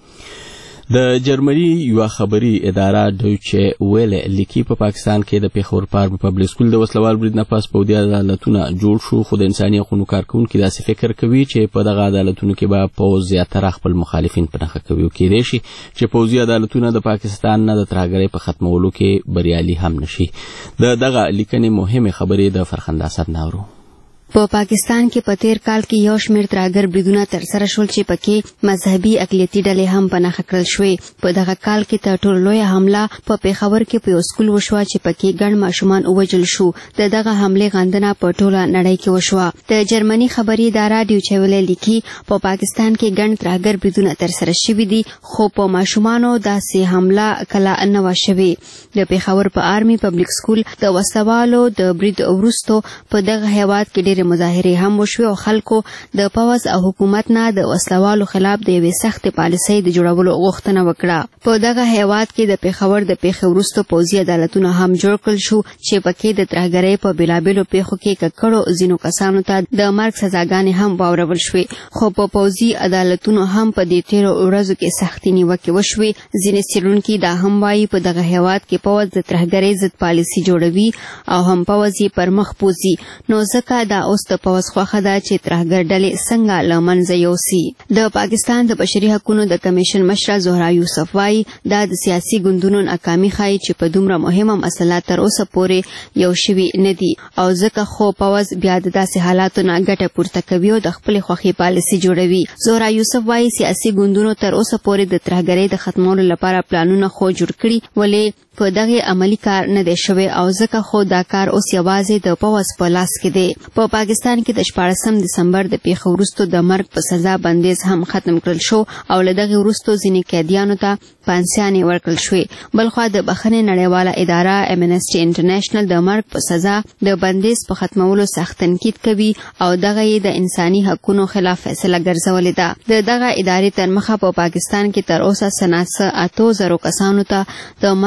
د جرمني یوه خبري اداره ډویچه ویله لیکي په پاکستان کې د پیښور پارک پبلک سکول د وسلوال برید نه پس پوځي عدالتونه جوړ شو، خو د انساني حقوقو کارکوونکي داسې فکر کوي چې په دغه عدالتونو کې به پوځ زیاتره خپل مخالفین په نښه کوي او کېدای شي چې پوځي عدالتونه د پاکستان نه د ترهګرۍ په ختمولو کې بریالي هم نشي. د دغه لیکنې مهمې خبرې د فرخنده اسد ناورو. په پاکستان کې په تیر کال کې یو شمېر ترهګر بریدونه ترسره شول چې پکې مذهبي اقلیتي ډلې هم په نښه کړل شوې. په دغه کال کې تر ټولو لویه حمله په پیښور کې په یو سکول وشوه چې پکې ګڼ ماشومان ووژل شو. د دغه حملې غندنه په ټوله نړۍ کې وشوه. د جرمني خبري اداره ډویچه ویله لیکي په پاکستان کې ګڼ ترهګر بریدونه ترسره شوي دي، خو په ماشومانو داسې حمله کله نه وه شوې. د پیښور په آرمي پبلک سکول د وسلوالو د برید وروسته په دغه هیواد کې ډېر مظاهرې هم وشوې او خلکو د پوځ او حکومت نه د وسلوالو خلاف د یوې سختې پالیسۍ د جوړولو غوښتنه وکړه. په دغه هیواد کې د پیښور د پیښې وروسته پوځي عدالتونه هم جوړ کړل شو چې پکې د ترهګرۍ په بېلابېلو پیښو کې ککړو ځینو کسانو ته د مرګ سزاګانې هم واورول شوې، خو په پوځي عدالتونو هم په دې تېرو ورځو کې سختې نیوکې وشوې. ځینې څېړونکي دا هم وایي په دغه هیواد کې پوځ د ترهګرۍ ضد پالیسي جوړوي او هم پوځ یې پر مخ بوځي، نو ځکه دا اوس د پوځ خوښه ده چې ترهګر ډلې څنګه له منځه یوسي. د پاکستان د بشري حقوقو د کمیشن مشره زهرا یوسف وایي دا د سیاسي ګوندونو ناکامي ښایي چې په دومره مهمه مسله تر اوسه پورې یو شوي نه دي، او ځکه خو پوځ بیا د داسې حالاتو نه ګټه پورته کوي او د خپلې خوښې پالیسي جوړوي. زهرا یوسف وایي سیاسي ګوندونو تر اوسه پورې د ترهګرۍ د ختمولو لپاره پلانونه خو جوړ کړي، ولې په دغه عملی کار نه دی شوی او ځکه خو دا کار اوس یوازې د پوځ په لاس کې دی. په پاکستان کې د شپاړسم دسمبر د پیښو وروسته د مرګ په سزا بندیز هم ختم کړل شو او له دغه وروسته ځینې قیدیانو ته پانسیانې ورکړل شوې. بلخوا د بخښنې نړیواله اداره امنسټي انټرنیشنل د مرګ په سزا د بندیز په ختمولو سخت تنقید کوي او دغه یې د انساني حقوقو خلاف فیصله ګرځولې ده. د دغه ادارې تر مخه په پاکستان کې تر اوسه سناسه اتو زرو کسانو ته د مرګ سزا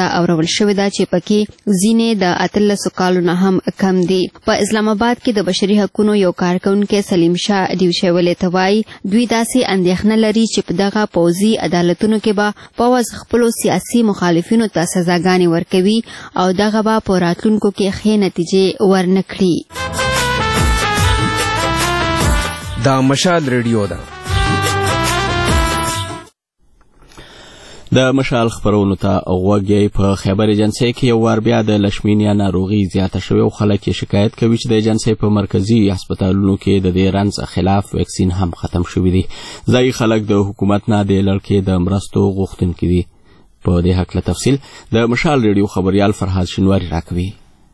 اورول شوې ده چې پکې ځینې د اتلسو کالو نه هم کم دي. په اسلام آباد کې د بشري حقوقو یو کارکونکي سلیم شاه ډیوشولې ته وایي دوی داسې اندېښنه لري چې په دغه پوځي عدالتونو کې به پوځ خپلو سیاسي مخالفینو ته سزاګانې ورکوي او دغه به په راتلونکو کې ښې نتیجې ورنکړي. دا مشال ریډیو ده. د مشال خبرونو ته غوږی. په خیبر ایجنسۍ کې یو وار بیا د لشمینیا ناروغي زیاته شوې او خلک یې شکایت کوي چې د ایجنسۍ په مرکزي هسپتالونو کې د دې رنځ خلاف ویکسین هم ختم شوی دی. ځایي خلک د حکومت نه د لړکې د مرستو غوښتونکي دي. په دې هکله تفصیل د مشال ریډیو خبریال فرهاد شینواری راکوي.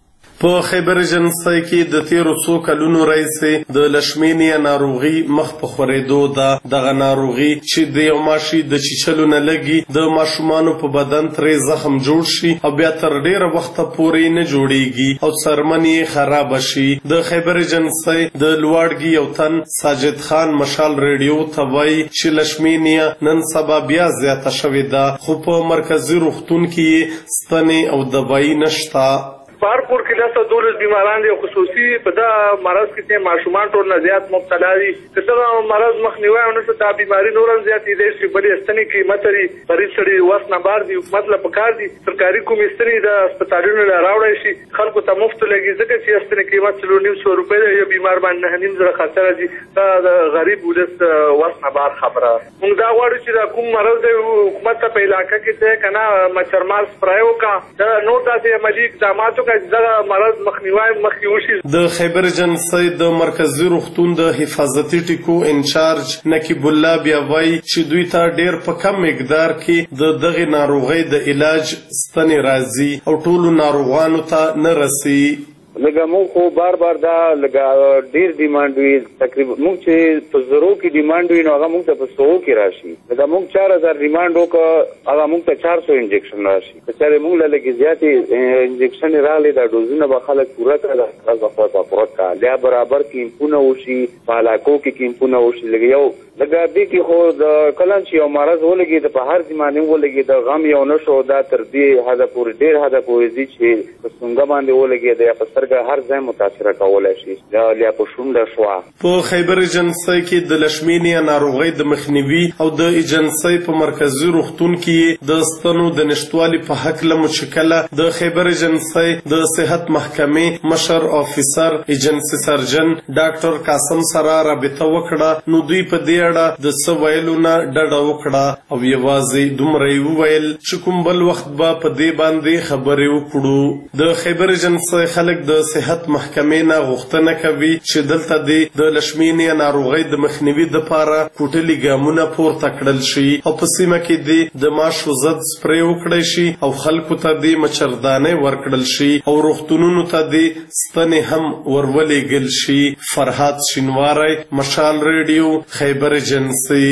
په خیبر ایجنسۍ کې د تیرو څو کلونو راهیسې د لشمینیا ناروغي مخ په خورېدو ده. دغه ناروغي چې د یو ماشي د چیچلو نه لګي د ماشومانو په بدن ترې زخم جوړ شي او بیا تر ډیره وخته پورې نه جوړیږي او څرمن یې خراب شي. د خیبر ایجنسۍ د لواړګي یو تن ساجد خان مشال ریډیو ته وایي چې لشمینیا نن سبا بیا زیاته شوې ده خو په مرکزي روغتون کې ستنې او دوايي نشته. پارپور کې لاسه دولس بیماران دي خصوصي په دا مرض کې ماشومان ټول نه زیات مبتلا دي. که څنګه مرض مخنیوي او نه دا بیماری نور هم زیاتې دي چې بلې استنې قیمت لري مریض سړي وس نه بار دي مطلب پکار دي سرکاري کوم استنې د هسپتالونو له راوړی شي خلکو ته مفت لګي ځکه چې استنې قیمت څلور نیم سوه روپۍ دی. یو بیمار باندې نه نیم زره خرڅه دي. دا د غریب ولس وس نه بار خبره. موږ دا غواړو چې دا کوم مرض دی حکومت ته په علاقه کې ته کنه مچرمار سپرای وکړه دا نور داسې عملي اقدامات مرض مخنیوي مخکې وشي. د خیبر ایجنسۍ د مرکزي روغتون د حفاظتي ټیکو انچارج نقیب الله بیا وایي چې دوی ته ډیر په کم مقدار کې د دغه ناروغۍ د علاج ستنې راځي او ټولو ناروغانو ته نه رسي. لکه موږ خو بار بار دا لکه ډیر ډیمانډ وي تقریبا موږ چې په زرو کې ډیمانډ وي نو هغه موږ ته په سوو کې راشي. لکه موږ چار هزار ډیمانډ وکړو هغه موږ ته چار سو انجکشن راشي. که چېرې موږ له لږې زیاتې انجکشن راغلې دا ډوزونه به خلک پوره کړه هغه خوا ته پوره کړه بیا برابر کیمپونه وشي په علاقو کې کیمپونه وشي. لکه یو لکه دې کې خو د کله چې یو مرض ولګېد په هر ځای ولګېد د غم یو نه شو دا تر دې حده پورې ډېر حده پورې ځي چې په څنګه باندې ولګېد یا په سترګه هر ځای متاثره کولی شي یا په شونډه شوه. په خیبر ایجنسۍ کې د لشمینیا ناروغۍ د مخنیوي او د ایجنسۍ په مرکزي روغتون کې د ستنو د نشتوالي په هکله مو چې کله د خیبر ایجنسۍ د صحت محکمې مشر افیسر ایجنسي سرجن ډاکټر قاسم سره رابطه وکړه نو دوی په دې اړه د څه ویلو نه ډډه وکړه او یوازې دومره یې وویل چې کوم بل وخت به په دې باندې خبرې وکړو. د خیبر ایجنسۍ خلک د صحت محکمې نه غوښتنه کوي چې دلته دې د لشمینیا ناروغۍ د مخنیوي دپاره کوټلي ګامونه پورته کړل شي او په سیمه کې دې د ماشو ضد سپری وکړی شي او خلکو ته دې مچردانې ورکړل شي او روغتونونو ته دې ستنې هم ورولېږل شي. فرهاد شینواری مشال ریډیو خیبر ایجنسۍ.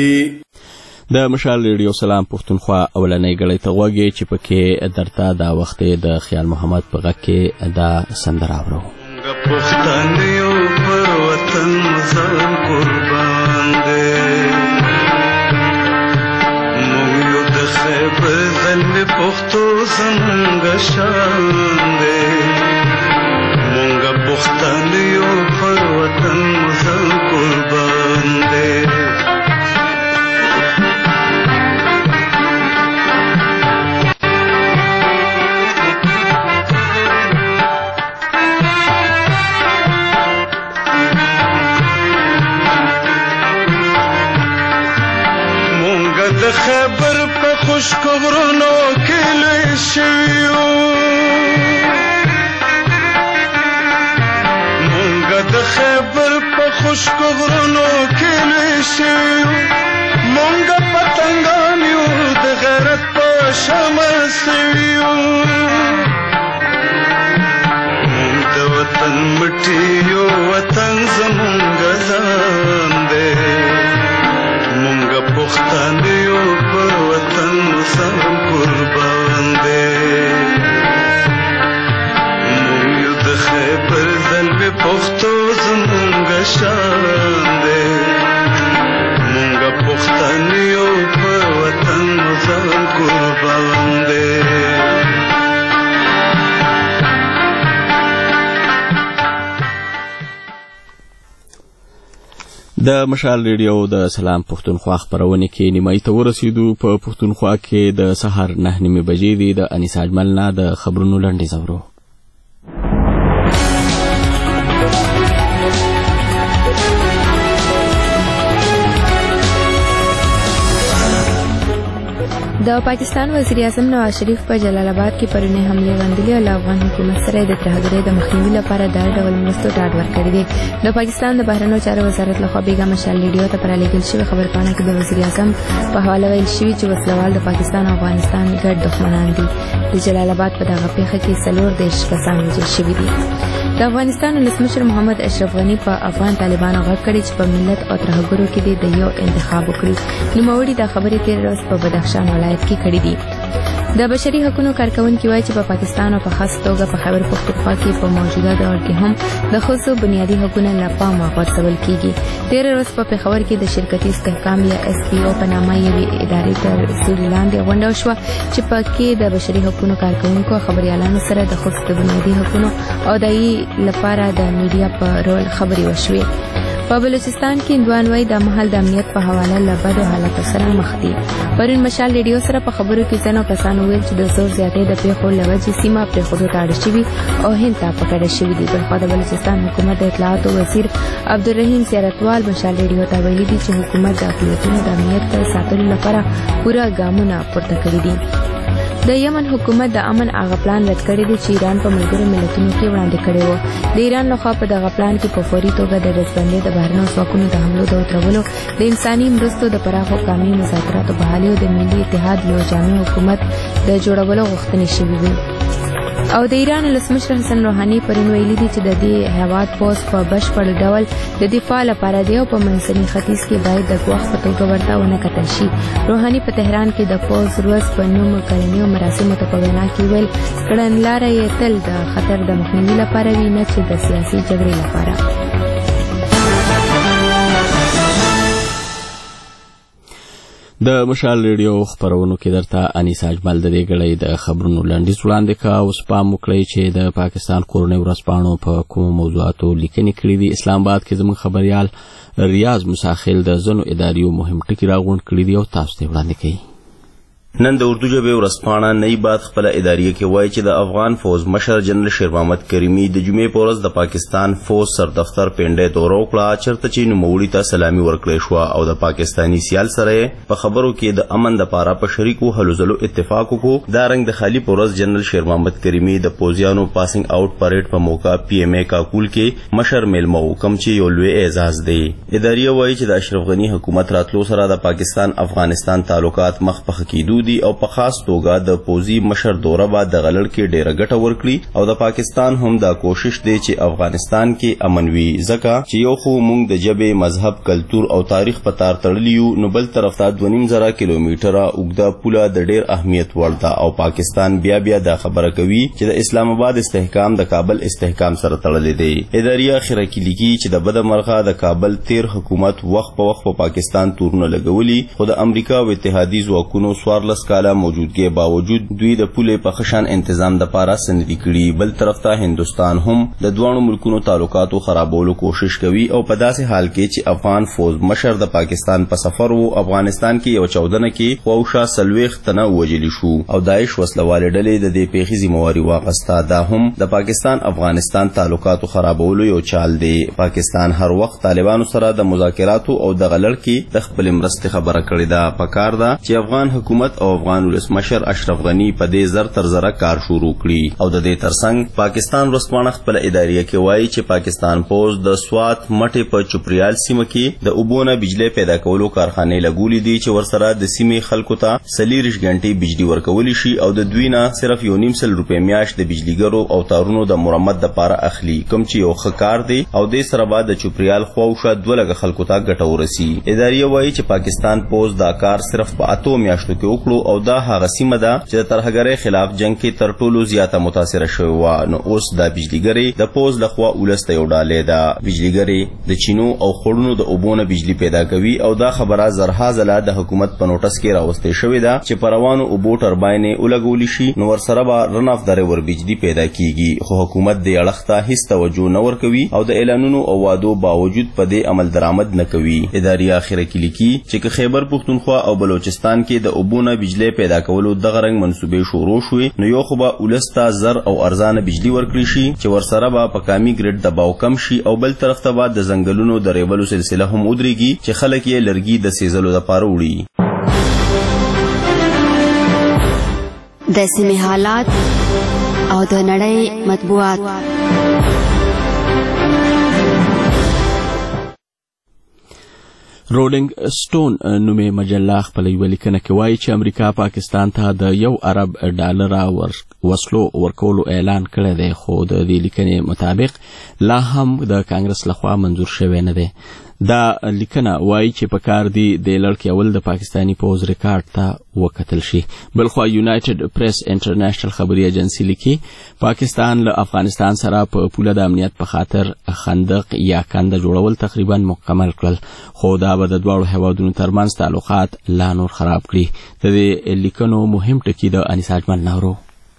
د مشال ریډیو سلام پښتونخوا اولنۍ ګړۍ ته غوږی چې پکې درته دا وخت د خیال محمد په غږ کې دا سندره اورو. پښتنیو پر وطن ځان قربان دی موږ یو د خیبر زلمې پښتو زموږ شان دی موږ پښتنیو پر وطن ځان قربان دی. د خیبر په خشک غرونو کې لوی شویو مونږ د خیبر په خشک غرونو کې لوی شویو مونږ پتنګان یو د غیرت په شمع سویو مونږ د وطن مټي یو وطن زمونږ ځان دی مونږ پښتانه پر وطن سم قربان دی مونږ د خیبر زلمې پښتو زمونږ شان دی د مشال ریډیو د سلام پښتونخوا خپرونه کې نیمایي ته ورسېدو. په پښتونخوا کې د سهار نه نیمې بجې دي. د انیس اجمل نه د خبرونو لنډیز اورو. د پاکستان وزیر اعظم نواز شریف په جلال آباد کې پرونی حملې غندلې او افغان حکومت سره د ترهګرۍ د مخنیوي لپاره د هر ډول مرستو ډاډ ورکړی دی. د پاکستان د بهرنیو چارو وزارت لخوا بیګا مشال ریډیو ته پرالېږل شوې خبرپاڼه کې د وزیر اعظم په حواله ویل شوي چې وسلوال د پاکستان او افغانستان ګډ دښمنان دي. د جلال آباد په دغه پیښه کې څلور دېرش کسان وژل شوي دي. د افغانستان ولسمشر محمد اشرف غني په افغان طالبانو غږ کړی چې په ملت او ترهګرو کې د یو انتخاب وکړي. نوموړي دا خبرې تېره ورځ په بدخشان ولایت کې کړې دي. د بشري حقوقو کارکونکي وایي چې په پاکستان او په خاص توګه په خیبر پختونخوا کې په موجوده دور کې هم د ښځو بنیادي حقونه له پامه غورځول کیږي. تېره ورځ په پېښور کې د شرکتي استحکام یا اس پی او په نامه یوې ادارې تر سیوري لاندې غونډه وشوه چې په کې د بشري حقوقو کارکونکو خبریالانو سره د ښځو د بنیادي حقونو او د یې لپاره د میډیا په رول خبرې وشوې. په بلوچستان کې هندوان وایي د مهال د امنیت په حواله له بدو حالاتو سره مخ دي. پرون مشال ریډیو سره په خبرو کې ځینو کسانو ویل چې د زور زیاتۍ د پیښو له وجې سیمه پرېښودو ته اړ شوي او هند ته پکړه شوي دي. بلخوا د بلوچستان حکومت د اطلاعاتو وزیر عبدالرحیم سیارتوال مشال ریډیو ته ویلي دي چې حکومت د اقلیتونو د امنیت د ساتلو لپاره پوره ګامونه پورته کړي دي. د یمن حکومت د امن هغه پلان رد کړی دی چې ایران په ملګرو ملتونو کې وړاندې کړی و. د ایران لخوا په دغه پلان کې په فوري توګه د ډزبندۍ د بهرنیو ځواکونو د حملو د ودرولو، د انساني مرستو د پراخو قانوني مذاکراتو بحالي او د ملي اتحاد یو جامع حکومت د جوړولو غوښتنې شوې وې. او د ایران ولسمشر حسن روحاني پرون ویلي دي چې د دې هیواد پوځ په بشپړ ډول د دفاع لپاره دی او په منځني ختیځ کې باید د ګواښ په توګه ورته ونه کتل شي. روحاني په تهران کې د پوځ ورځ په نوم کلنیو مراسمو ته په وینا کې ویل کړنلاره یې تل د خطر د مخنیوي لپاره وي، نه چې د سیاسي جګړې لپاره. د مشال ریډیو خبرونو کې درته انیس اجمل د دې غړې د خبرونو لنډیز وړاندې کا. اوس پام وکړئ چې د پاکستان کورنۍ ورځپاڼو په کومو موضوعاتو لیکنې کړې دي. اسلام آباد کې زموږ خبريال ریاض مساخل د ځینو اداریو مهم ټکي راغونډ کړي دي او تاسو ته وړاندې کوي. نن د اردو ژبې ورځپاڼه نئی بات خپل اداریه کې وایي چې د افغان فوج مشر جنرال شیر محمد کریمي د جمعې په ورځ د پاکستان فوج سر دفتر پنډې دورو کړه، چېرته چې نوموړي ته سلامي ورکړې شوه او د پاکستاني سیال سره په خبرو کې د امن دپاره په شریکو هلو ځلو اتفاق وکړو. دارنګ د خالي په ورځ جنرال شیر محمد کریمي د پوځیانو پاسینګ آؤٹ پریډ په موقع پی ایم اے کاکول کې مشر میلمه و، کوم چې یو لوی اعزاز دی. اداریه وایي چې د اشرف غني حکومت راتلو سره د پاکستان افغانستان تعلقات مخ په کېدو دي او په خاص توګه د پوځي مشر دوره به د غلړ کې ډیره ګټه ورکړي او د پاکستان هم دا کوشش دی چې افغانستان کې امن وي، ځکه چې یو خو موږ د ژبې، مذهب، کلتور او تاریخ په تار تړلي یو، نو بل طرف ته دوه نیم زره کیلومتره اوږده پوله د ډیر اهمیت وړ ده او پاکستان بیا بیا دا خبره کوي چې د اسلام آباد استحکام د کابل استحکام سره تړلې دی. اداریه اخره کې لیکي چې د بده مرغه د کابل تیر حکومت وخت په وخت په پاکستان تورونه لګولي، خو د امریکا او اتحادي ځواکونو څوارلس کاله موجودګۍ باوجود دوی د پولې په خشان انتظام د پاره سندري کړي. بل طرف ته هندوستان هم د دوانو ملکونو تعلقاتو خرابولو کوشش کوي او په داسې حال کې چې افغان فوج مشر د پاکستان په سفر وو، افغانستان کې یو چودنه کې خواوشا سلويخ تنه وجلی شو او داعش وسلواله ډلې د دې پیښې ذمہواری واغسته. دا هم د پاکستان افغانستان تعلقاتو خرابولو یو چال دی. پاکستان هر وخت طالبانو سره د مذاکراتو او د غلړ کې د خپل مرستې خبره کړې ده. پکار ده چې افغان حکومت او افغان ولسمشر اشرف غني په دې زر تر زره کار شروع کړي. او د دې ترڅنګ پاکستان ورځپاڼه خپل اداریه کې وایي چې پاکستان پوز د سوات مټې په چپریال سیمه کې د اوبونه بجلی پیدا کولو کارخانې لګولې دي چې ورسره د سیمې خلکو ته څلېرویشت غنټې بجلی ورکولی شي او د دوی نه صرف یو نیم سل روپۍ میاشت د بجلیګرو او تارونو د مرمت دپاره اخلي، کوم چې یو ښه کار دی او دې سره به د چپریال خواوشا دوه لکه خلکو ته ګټه ورسي. اداریه وایي چې پاکستان پوز دا کار صرف په اتو میاشتو کې وکړو وکړو او دا هغه سیمه ده چې د ترهګرۍ خلاف جنگ کې تر ټولو زیاته متاثره شوې وه. نو اوس دا بجلیګرې د پوز لخوا ولس ته یو ډالۍ ده. بجلیګرې د چینو او خړونو د اوبو نه بجلی پیدا کوي او دا خبره زرها ځله د حکومت په نوټس کې راوستې شوې ده چې په روانو اوبو ټرباینې ولګولی شي نو ورسره به رن اف د ریور بجلی پیدا کیږي. خو حکومت دې اړخ ته هیڅ توجه نه ورکوي او د اعلانونو او وعدو باوجود په دې عمل درآمد نه کوي. اداري اخره کې لیکي چې که خیبر پښتونخوا او بلوچستان کې د اوبو نه بجلی پیدا کولو دغه رنګ منصوبې شروع شوې نو یو خو به ولس ته زر او ارزانه بجلی ورکړي شي چې ورسره به په کامي ګریډ دباو کم شي او بل طرف ته به د ځنګلونو د ریبلو سلسله هم ودرېږي چې خلک یې لرګي د سیزلو لپاره وړي. د سیمې حالات او د نړۍ مطبوعات. رولینګ سټون نومې مجله خپل یو لیکنه کې وایي چې امریکا پاکستان ته د یو ارب ډالر وسلو ورکولو اعلان کړی دی خو د دې لیکنې مطابق لا هم د کانګرس لخوا منظور شوی نه دی. دا لیکنه وایي چې په کار دی د لړکې اول د پاکستانی پوز ریکارډ ته وکتل شي. بلخوا یونایټډ پریس انټرنیشنل خبري ایجنسی لیکي پاکستان له افغانستان سره په پوله د امنیت په خاطر خندق یا کنده جوړول تقریبا مکمل کړل خو دا به د دواړو هیوادونو ترمنځ تعلقات لا نور خراب کړي. د دې لیکنو مهم ټکی د انیس اجمل نورو.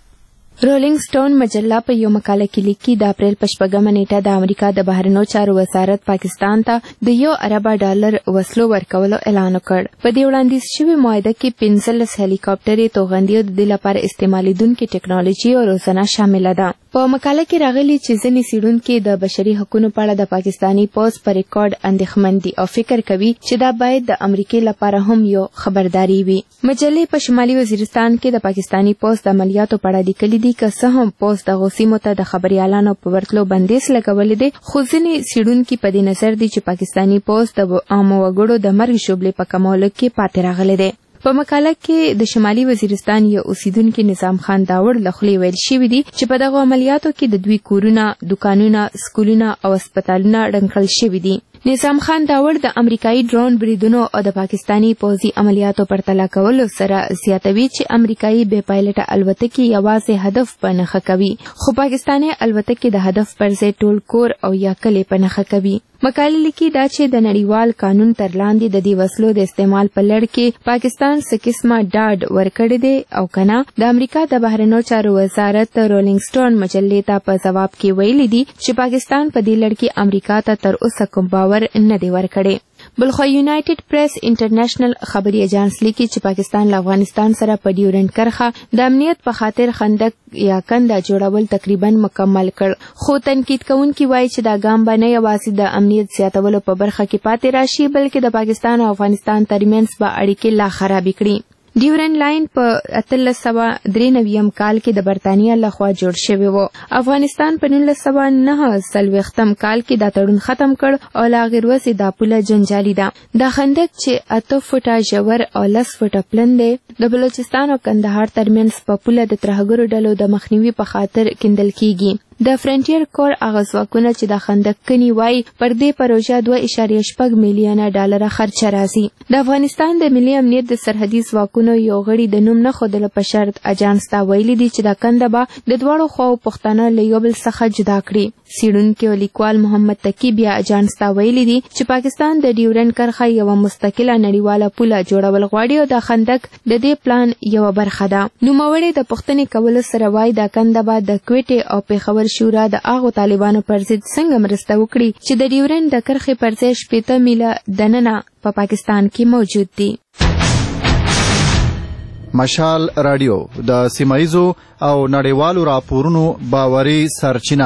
رولینګ سټون مجله په یو مقاله کې لیکي د اپریل په شپږمه نیټه د امریکا د بهرنیو چارو وزارت پاکستان ته د یو ارب ډالر وسلو ورکولو اعلان وکړ. په دې وړاندیز شوی معاهده کې پنځلس هلیکاپټرې توغندي او د دې لپاره استعمالیدونکو ټیکنالوژي او روزنه شامل ده. په مقاله کې راغلي چې ځینې څېړونکي د بشري حقوقو په اړه د پاکستانی پوز پر ریکارډ اندېښمن دي او فکر کوي چې دا باید د امریکا لپاره هم یو خبرداري وي. مجلې په شمالي وزیرستان کې د پاکستانی پوز د عملیاتو په اړه لیکلي دي که څه هم پوز د غوسیمو ته د خبريالانو په ورتلو بندیز لګولې دي خو ځینې څېړونکي په دې نظر دي چې پاکستانی پوز د عامو وګړو د مرګ شوبلې په کمولو کې پاتې راغلی دی. په مقاله کې د شمالي وزیرستان یو اوسیدونکو نظام خان داوړ لخوا ویل شوی دی چې په دغه عملیاتو کې د دوی کورونه، دکانونه، سکولونه او هسپتالونه ړنګ شوي دي. نظام خان داوړ د امریکایي ډرون بریدونو او د پاکستانی پوځي عملیاتو پرتله کولو سره زیاتوي چې امریکایي بې پایلټه الوتکې یوازې هدف په نښه کوي خو پاکستاني الوتکې د هدف پر ځای ټول کور او یا کلی په نښه کوي. مقاله لیکي دا چې د نړیوال قانون تر لاندې د دې وسلو د استعمال په لړ کې پاکستان څه قسمه ډاډ ورکړی دی او کنه. د امریکا د بهرنیو چارو وزارت رولینګ سټون مجلې ته په ځواب کې ویلي دي چې پاکستان په دې لړ کې امریکا ته تر اوسه کوم باور نه دی ورکړی. بلخو یونایټډ پریس انټرنیشنل خبري ایجنس لیکي چې پاکستان له افغانستان سره په ډیورنډ کرښه د امنیت په خاطر خندق یا کنده جوړول تقریبا مکمل کړ خو تنقید کوونکي وایي چې دا ګام به نه یوازې د امنیت زیاتولو په برخه کې پاتې راشي بلکې د پاکستان او افغانستان ترمنځ به اړیکې لا خرابې کړي. ډیورنډ لاین په اتلس سوه درې نویم کال کې د برتانیا لخوا جوړ شوی و. افغانستان په نولس سوه نهه څلوېښتم کال کې دا تړون ختم کړ او لا غیر وسې دا پوله جنجالي ده. دا خندق چې اته فوټه ژور او لس فوټه پلن دی د بلوچستان او کندهار ترمنځ په پوله د ترهګرو ډلو د مخنیوي په خاطر کیندل کیږي. د فرنټیر کور هغه ځواکونه چې د خندق کني وای پر دې پروژه دوه اعشاریه شپږ میلیونه ډالر خرچه راځي. د افغانستان د ملي امنیت د سرحدي ځواکونو یو غړي د نوم نه ښودلو په شرط اجانس ته ویلي دي چې دا کنده به د دواړو خواو پښتانه له یو بل څخه جدا کړي. څېړونکي او لیکوال محمد تقي بیا اجانس ته ویلي دي چې پاکستان د ډیورنډ کرښه یوه مستقله نړیواله پوله جوړول غواړي او دا خندق د دې پلان یوه برخه ده. نوموړی د پوښتنې کولو سره وایي دا کنده به د کویټې او پېښور شورا د هغو طالبانو پر ضد څنګه مرسته وکړي چې د ډیورنډ د کرښې پر ځای شپېته میله دننه په پاکستان کې موجود دي. مشال رادیو د سیمایزو او نړیوالو راپورونو باوري سرچینه.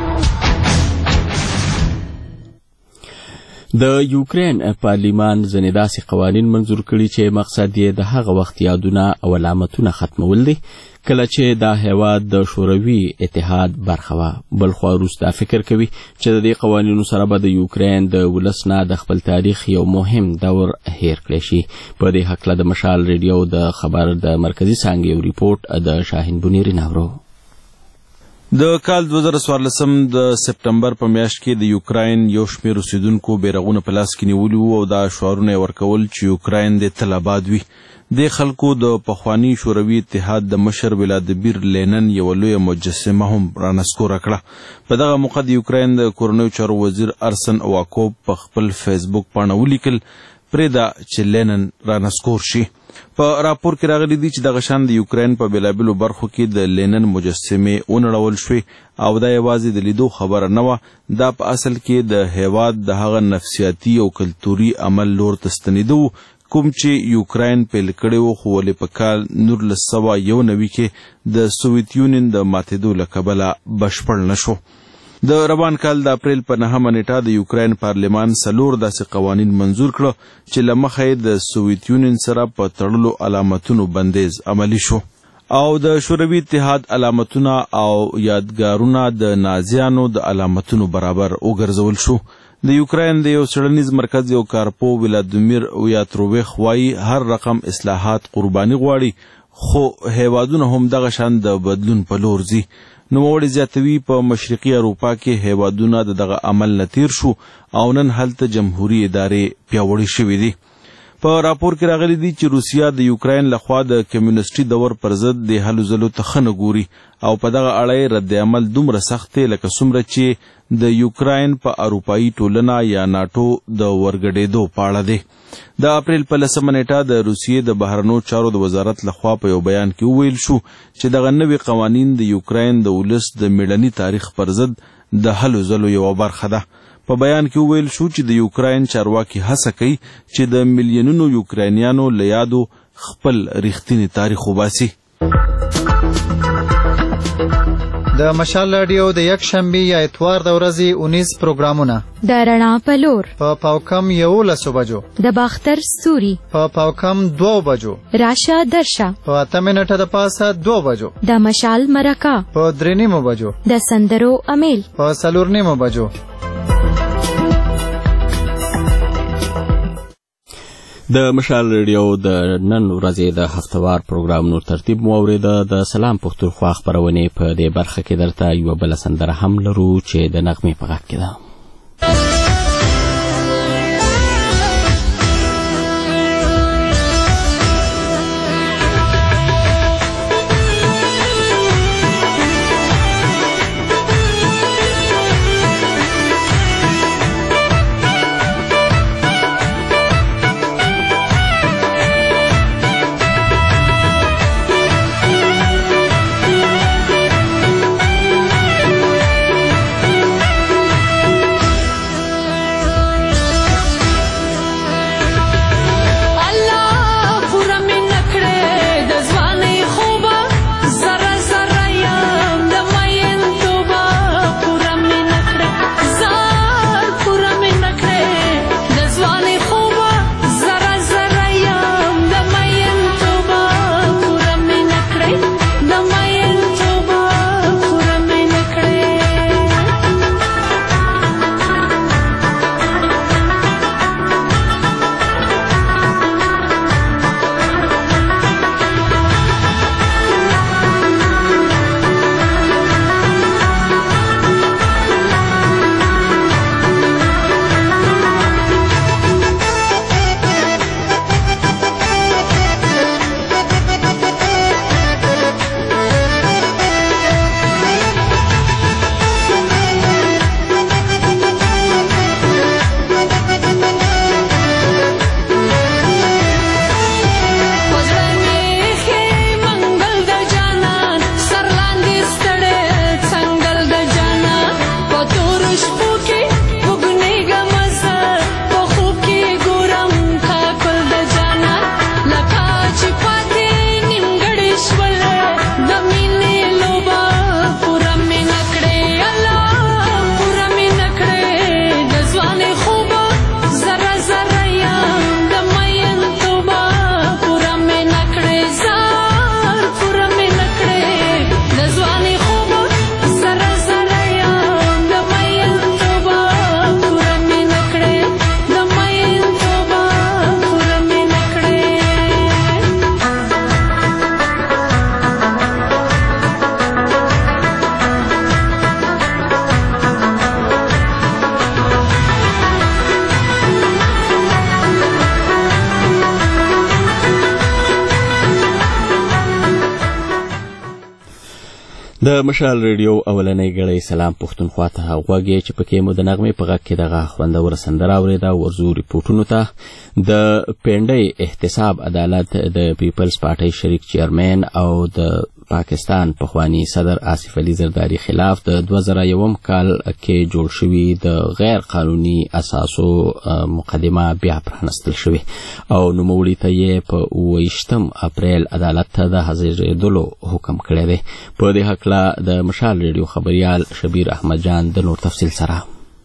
د یوکرین پارلیمان ځینې داسې قوانین منظور کړي چې مقصد یې د هغه وخت یادونه او علامتونه ختمول دي کله چې دا هیواد د شوروي اتحاد برخه وه. بلخوا روس دا فکر کوي چې د دې قوانینو سره به د یوکرین د ولس نه د خپل تاریخ یو مهم دور هیر کړی شي. په دې هکله د مشال ریډیو د خبر د مرکزي څانګې یو ریپورټ د شاهین بنیری ناورو. د کال دوه زره څوارلسم د سپټمبر په میاشت کې د یوکراین یو شمېر اوسیدونکو بیرغونه په لاس کې نیولي وو او دا شعارونه یې ورکول چې یوکراین دې تل آباد وي. د خلکو د پخواني شوروي اتحاد د مشر ولادیمیر لینن یوه لویه مجسمه هم رانسکوره کړه. په دغه موقع د یوکراین د کورنیو چارو وزیر ارسن اواکوب په خپل فیسبوک پاڼه ولیکل پرېږده چې لینن رانسکور شي. په راپور کې راغلی دی چې دغه شان د یوکراین په بېلابېلو برخو کې د لینن مجسمې ونړول شوې او دا یوازې د لیدو خبره نه وه، دا په اصل کې د هیواد د هغه نفسیاتي او کلتوري عمل لور ته ستنېده و کوم چې یوکراین پیل کړی و، خو ولې په کال نولس سوه یو نوي کې د سوویت یونین د ماتېدو له کبله بشپړ نه شو. د روان کال د اپریل په نهمه نیټه د یوکراین پارلمان څلور داسې قوانین منظور کړه چې له مخه یې د سوویت یونین سره په تړلو علامتونو بندیز عملی شو او د شوروي اتحاد علامتونه او یادګارونه د نازیانو د علامتونو برابر وګرځول شو. د یوکراین د یو څېړنیز مرکز یو کارپو ولادیمیر ویاتروویخ وایي هر رقم اصلاحات قرباني غواړي، خو هیوادونه هم دغه شان د بدلون په لور ځي. نوموړی زیاتوي په مشرقي اروپا کې هیوادونه د دغه عمل نه تیر شو او نن هلته جمهوري ادارې پیاوړې شوې دي. په راپور کې راغلی دی چې روسیه د یوکراین لخوا د کمیونستي دور پر ضد د هلو ځلو ته ښه نه ګوري او په دغه اړه یې رد عمل دومره سخت دی لکه څومره چې د یوکراین په اروپایي ټولنه یا ناټو د ورګډېدو په اړه دی. د اپریل په لسمه نیټه د روسیې د بهرنیو چارو د وزارت لخوا په یو بیان کې وویل شو چې دغه نوي قوانین د یوکراین د ولس د میړني تاریخ پر ضد د هلو ځلو یوه برخه ده. په بیان کې وویل شو چې د یوکراین چارواکي هڅه کوي چې د میلیونونو یوکراینیانو له یادو خپل ریښتینی تاریخ وباسي. د مشال راډیو د یک شنبې یا اتوار د ورځې اونیز پروګرامونه: د رڼا په لور په پاوکم یولسو بجو، د باختر ستوري په پاوکم دوو بجو، راشه درشه په اته منټه د پاسه دوه بجو، د مشال مرکه په درې نیمو بجو، د سندرو امیل په څلور نیمو بجو. د مشال ریډیو د نن ورځې د هفتوار پروګرام نور ترتیب مو اورېده. د سلام پښتونخوا خپرونې په دې برخه کې درته یوه بله سندره هم لرو چې د نغمې په غږ کې ده. د مشال ریډیو اولنۍ غړی سلام پښتونخوا ته غوږی چې پکې مو د نغمې په غږ کې دغه خوندوره سندره اورېده. ورزو ریپورټونو ته د پنډۍ احتساب عدالت د پیپلز پارټۍ شریک چیرمن او د پاکستان پخوانی صدر آصف علي زرداری خلاف د دوه زره یوم کال کې جوړ شوی د غیر قانوني اساسو مقدمه بیا پرانستل شوی او نوموړي ته یې په اوویشتم اپریل عدالت ته د حاضرېدلو حکم کړی دی. په دې هکله د مشال ریډیو خبریال شبیر احمد جان د نور تفصیل سره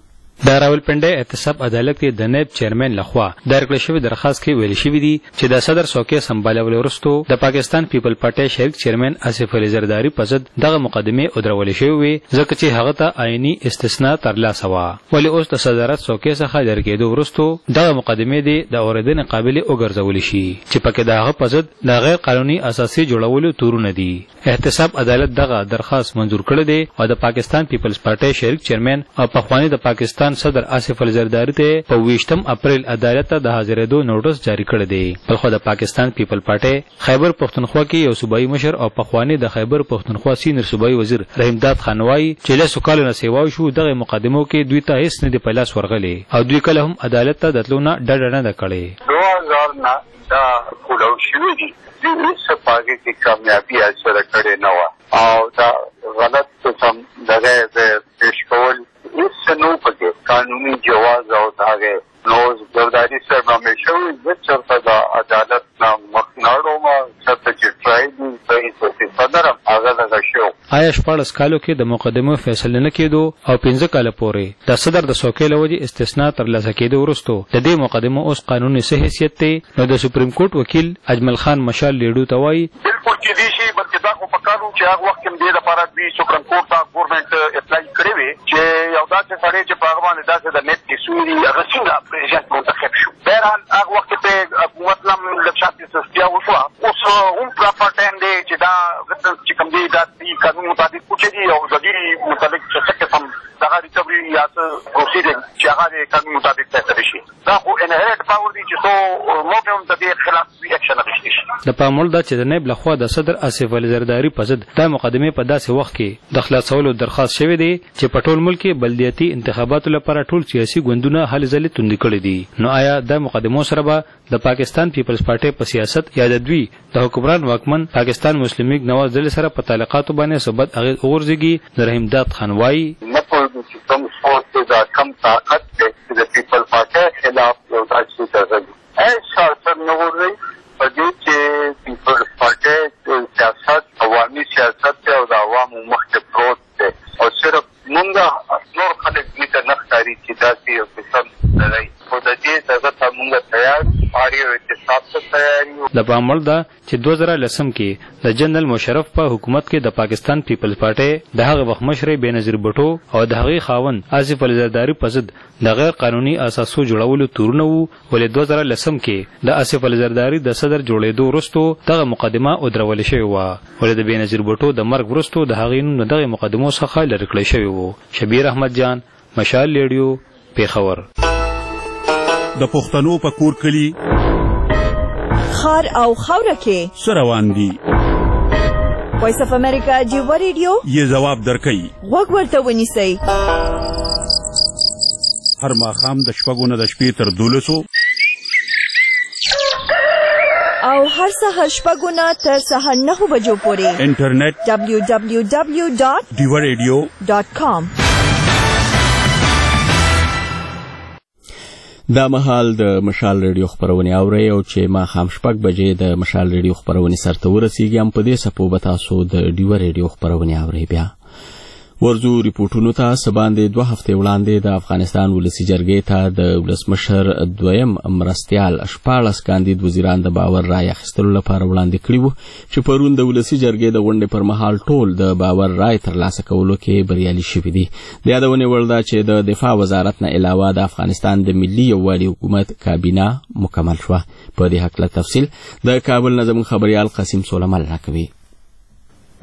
د راولپنډۍ احتساب عدالت کې د نائب چیرمن لخوا درکړل شوی درخواست کې ویل شوی دی چې د صدر څوکۍ سمبالولو وروسته د پاکستان پیپل پارټۍ شریک چیرمن آصف علي زرداری په ضد دغه مقدمه ودرول شوی وي ځکه چې هغه ته آئینی استثناء ترلاسه و. ولی اوس د صدارت څوکۍ څخه درکېدو وروسته دغه مقدمه دی د اوریدنې قابل وګرځول شي چې پکې دغه په ضد د غیر قانوني اساسي جوړولو تورونه دي. احتساب عدالت دغه درخواست منظور کړی دی او د پاکستان پیپلز پارټۍ شریک چیرمن او پخوانی د پاکستان صدر آصف علي زرداری ته په ویشتم اپریل عدالت ته د حاضرېدو نوټس جاری کړی دی. بلخو د پاکستان پیپل پارټۍ خیبر پښتونخوا کې یو صوبایي مشر او پخوانی د خیبر پښتونخوا سینر صوبایي وزیر رحیم داد خان وایي چې له سوکال نه سیوا شو دغه مقدمو کې دوی ته هیڅ نه دی په لاس ورغلی او دوی کله هم عدالت ته د تلو نه ډډه نه ده کړې. دوه هزار نه دا کولاو شوي دي هیڅ پاګې کې کامیابي حاصله کړې نه وه او دا غلط قسم دغه پیش کول هیڅ نو پکې قانوني جواز او داغه نوز زرداری صاحب همیشه وي چرته د عدالت نه مخ نه اړوم چرته چې ټرای دي د صدرم هغه دغه شو. آیا شپاړس کالو کې د مقدمو فیصله نه کېدو او پنځه کاله پورې د صدر د څوکۍ له وجې استثناء ترلاسه کېدو وروسته د دې مقدمو اوس قانوني څه حیثیت دی نو د سپریم کورټ وکیل اجمل خان مشال لیډو ته وایي بالکل کېدی شي بلکې دا خو پکارو چې هغه وخت کې دې لپاره دوی سپریم کورټ ته ګورنمنټ اپلای کړی وي چې یو داسې سړی چې په هغه باندې داسې د نیټ کیسو دي هغه څنګه پرېزیدنټ منتخب شو. بهرحال هغه وخت په حکومت نه لږ شاتې سستیا وشوه. اوس هم پراپر ټایم دی چې دا چې کوم دی دا قانون مطابق کوچې دي او د دې متعلق څه قسم دغه ریکوري یا څه پروسیډنګ چې هغه د قانون مطابق فیصله شي دا خو انهرنټ پاور دی چې څو موږ هم د دې خلاف ریاکشن اخیستی شي. د پامول دا چې د نائب لخوا د صدر آصف علي زرداری په ضد دا مقدمه په داسې وخت کې د خلاصولو درخواست شوی دی چې په ټول ملک کې بلدیاتي انتخاباتو لپاره ټول سیاسي ګوندونه هلې ځلې توندې کړي دي. نو آیا دا مقدمو سره به د پاکستان پیپلز پارټۍ په سیاست یا د دوی د حکمران واکمن پاکستان مسلم لیگ نواز ډلې سره په تعلقاتو باندې ثبت اغیز وغورځېږي؟ د رحیم داد خان وایي نه پوهېږو چې کوم فورس دا کم طاقت دی چې د پیپل پارټۍ خلاف یو داسې درغلي هیڅ شاثر نه غورځوي په دې چې پیپلز پارټۍ سیاست عوامي سیاست دی او د عوامو مخکې پروت دی او صرف مونږ نور خلک دې ته نه ښکاري چې داسې یو قسم لرئ خو د دې دغه ته مونږ تیار یو احتساب ته تیار یو. د پامول دا چې دوه زره لسم کې د جنرال مشرف په حکومت کې د پاکستان پیپلز پارټۍ د هغه وخت مشر بېنظیر بټو او د هغې خاوند آصف علي زرداري په ضد د غیر قانوني اساسو جوړولو تورونه وو. ولې دوه زره لسم کې د آصف علي زرداري د صدر جوړېدو وروسته دغه مقدمه ودرول شوې وه. ولې د بېنظیر بټو د مرګ وروسته د هغې نوم د دغې مقدمو څخه لرې کړی شوی و. شبیر احمد جان مشال ریډیو پیښور. د پښتنو په کور کلی خار او خاوره کې څه روان دي؟ وایس اف امریکا جیوا ریډیو یې ځواب درکوي. غوږ ورته ونیسئ. هر ماښام د شپږو نه د شپې تر دولسو او هر سهار شپږو نه تر سهار نهو بجو پورې انټرنیټ ډبلیو ډبلیو ډبلیو ډاټ ډیوا ریډیو ډاټ کام. دا مهال د مشال ریډیو خبرونه اوري او چې ما خام شپږ بجې د مشال ریډیو خبرونه سرته ورسیږي هم په دې سپو به تاسو د ډیوا ریډیو خبرونه اوري. بیا ورزو ریپورټونو ته سباندې دوه هفتې وړاندې د افغانستان ولسي جرګې ته د ولسمشر دویم مرستیال شپاړس کاندید وزیران د باور رای اخیستلو لپاره وړاندې کړي وو چې پرون د ولسي جرګې د غونډې پر مهال ټول د باور رای ترلاسه کولو کې بریالي شوي دي. د یادونې وړ ده چې د دفاع وزارت نه علاوه د افغانستان د ملي یووالي حکومت کابینه مکمل شوه. په دې هکله تفصیل د کابل نه زموږ خبریال قاسم سلیمان راکوي.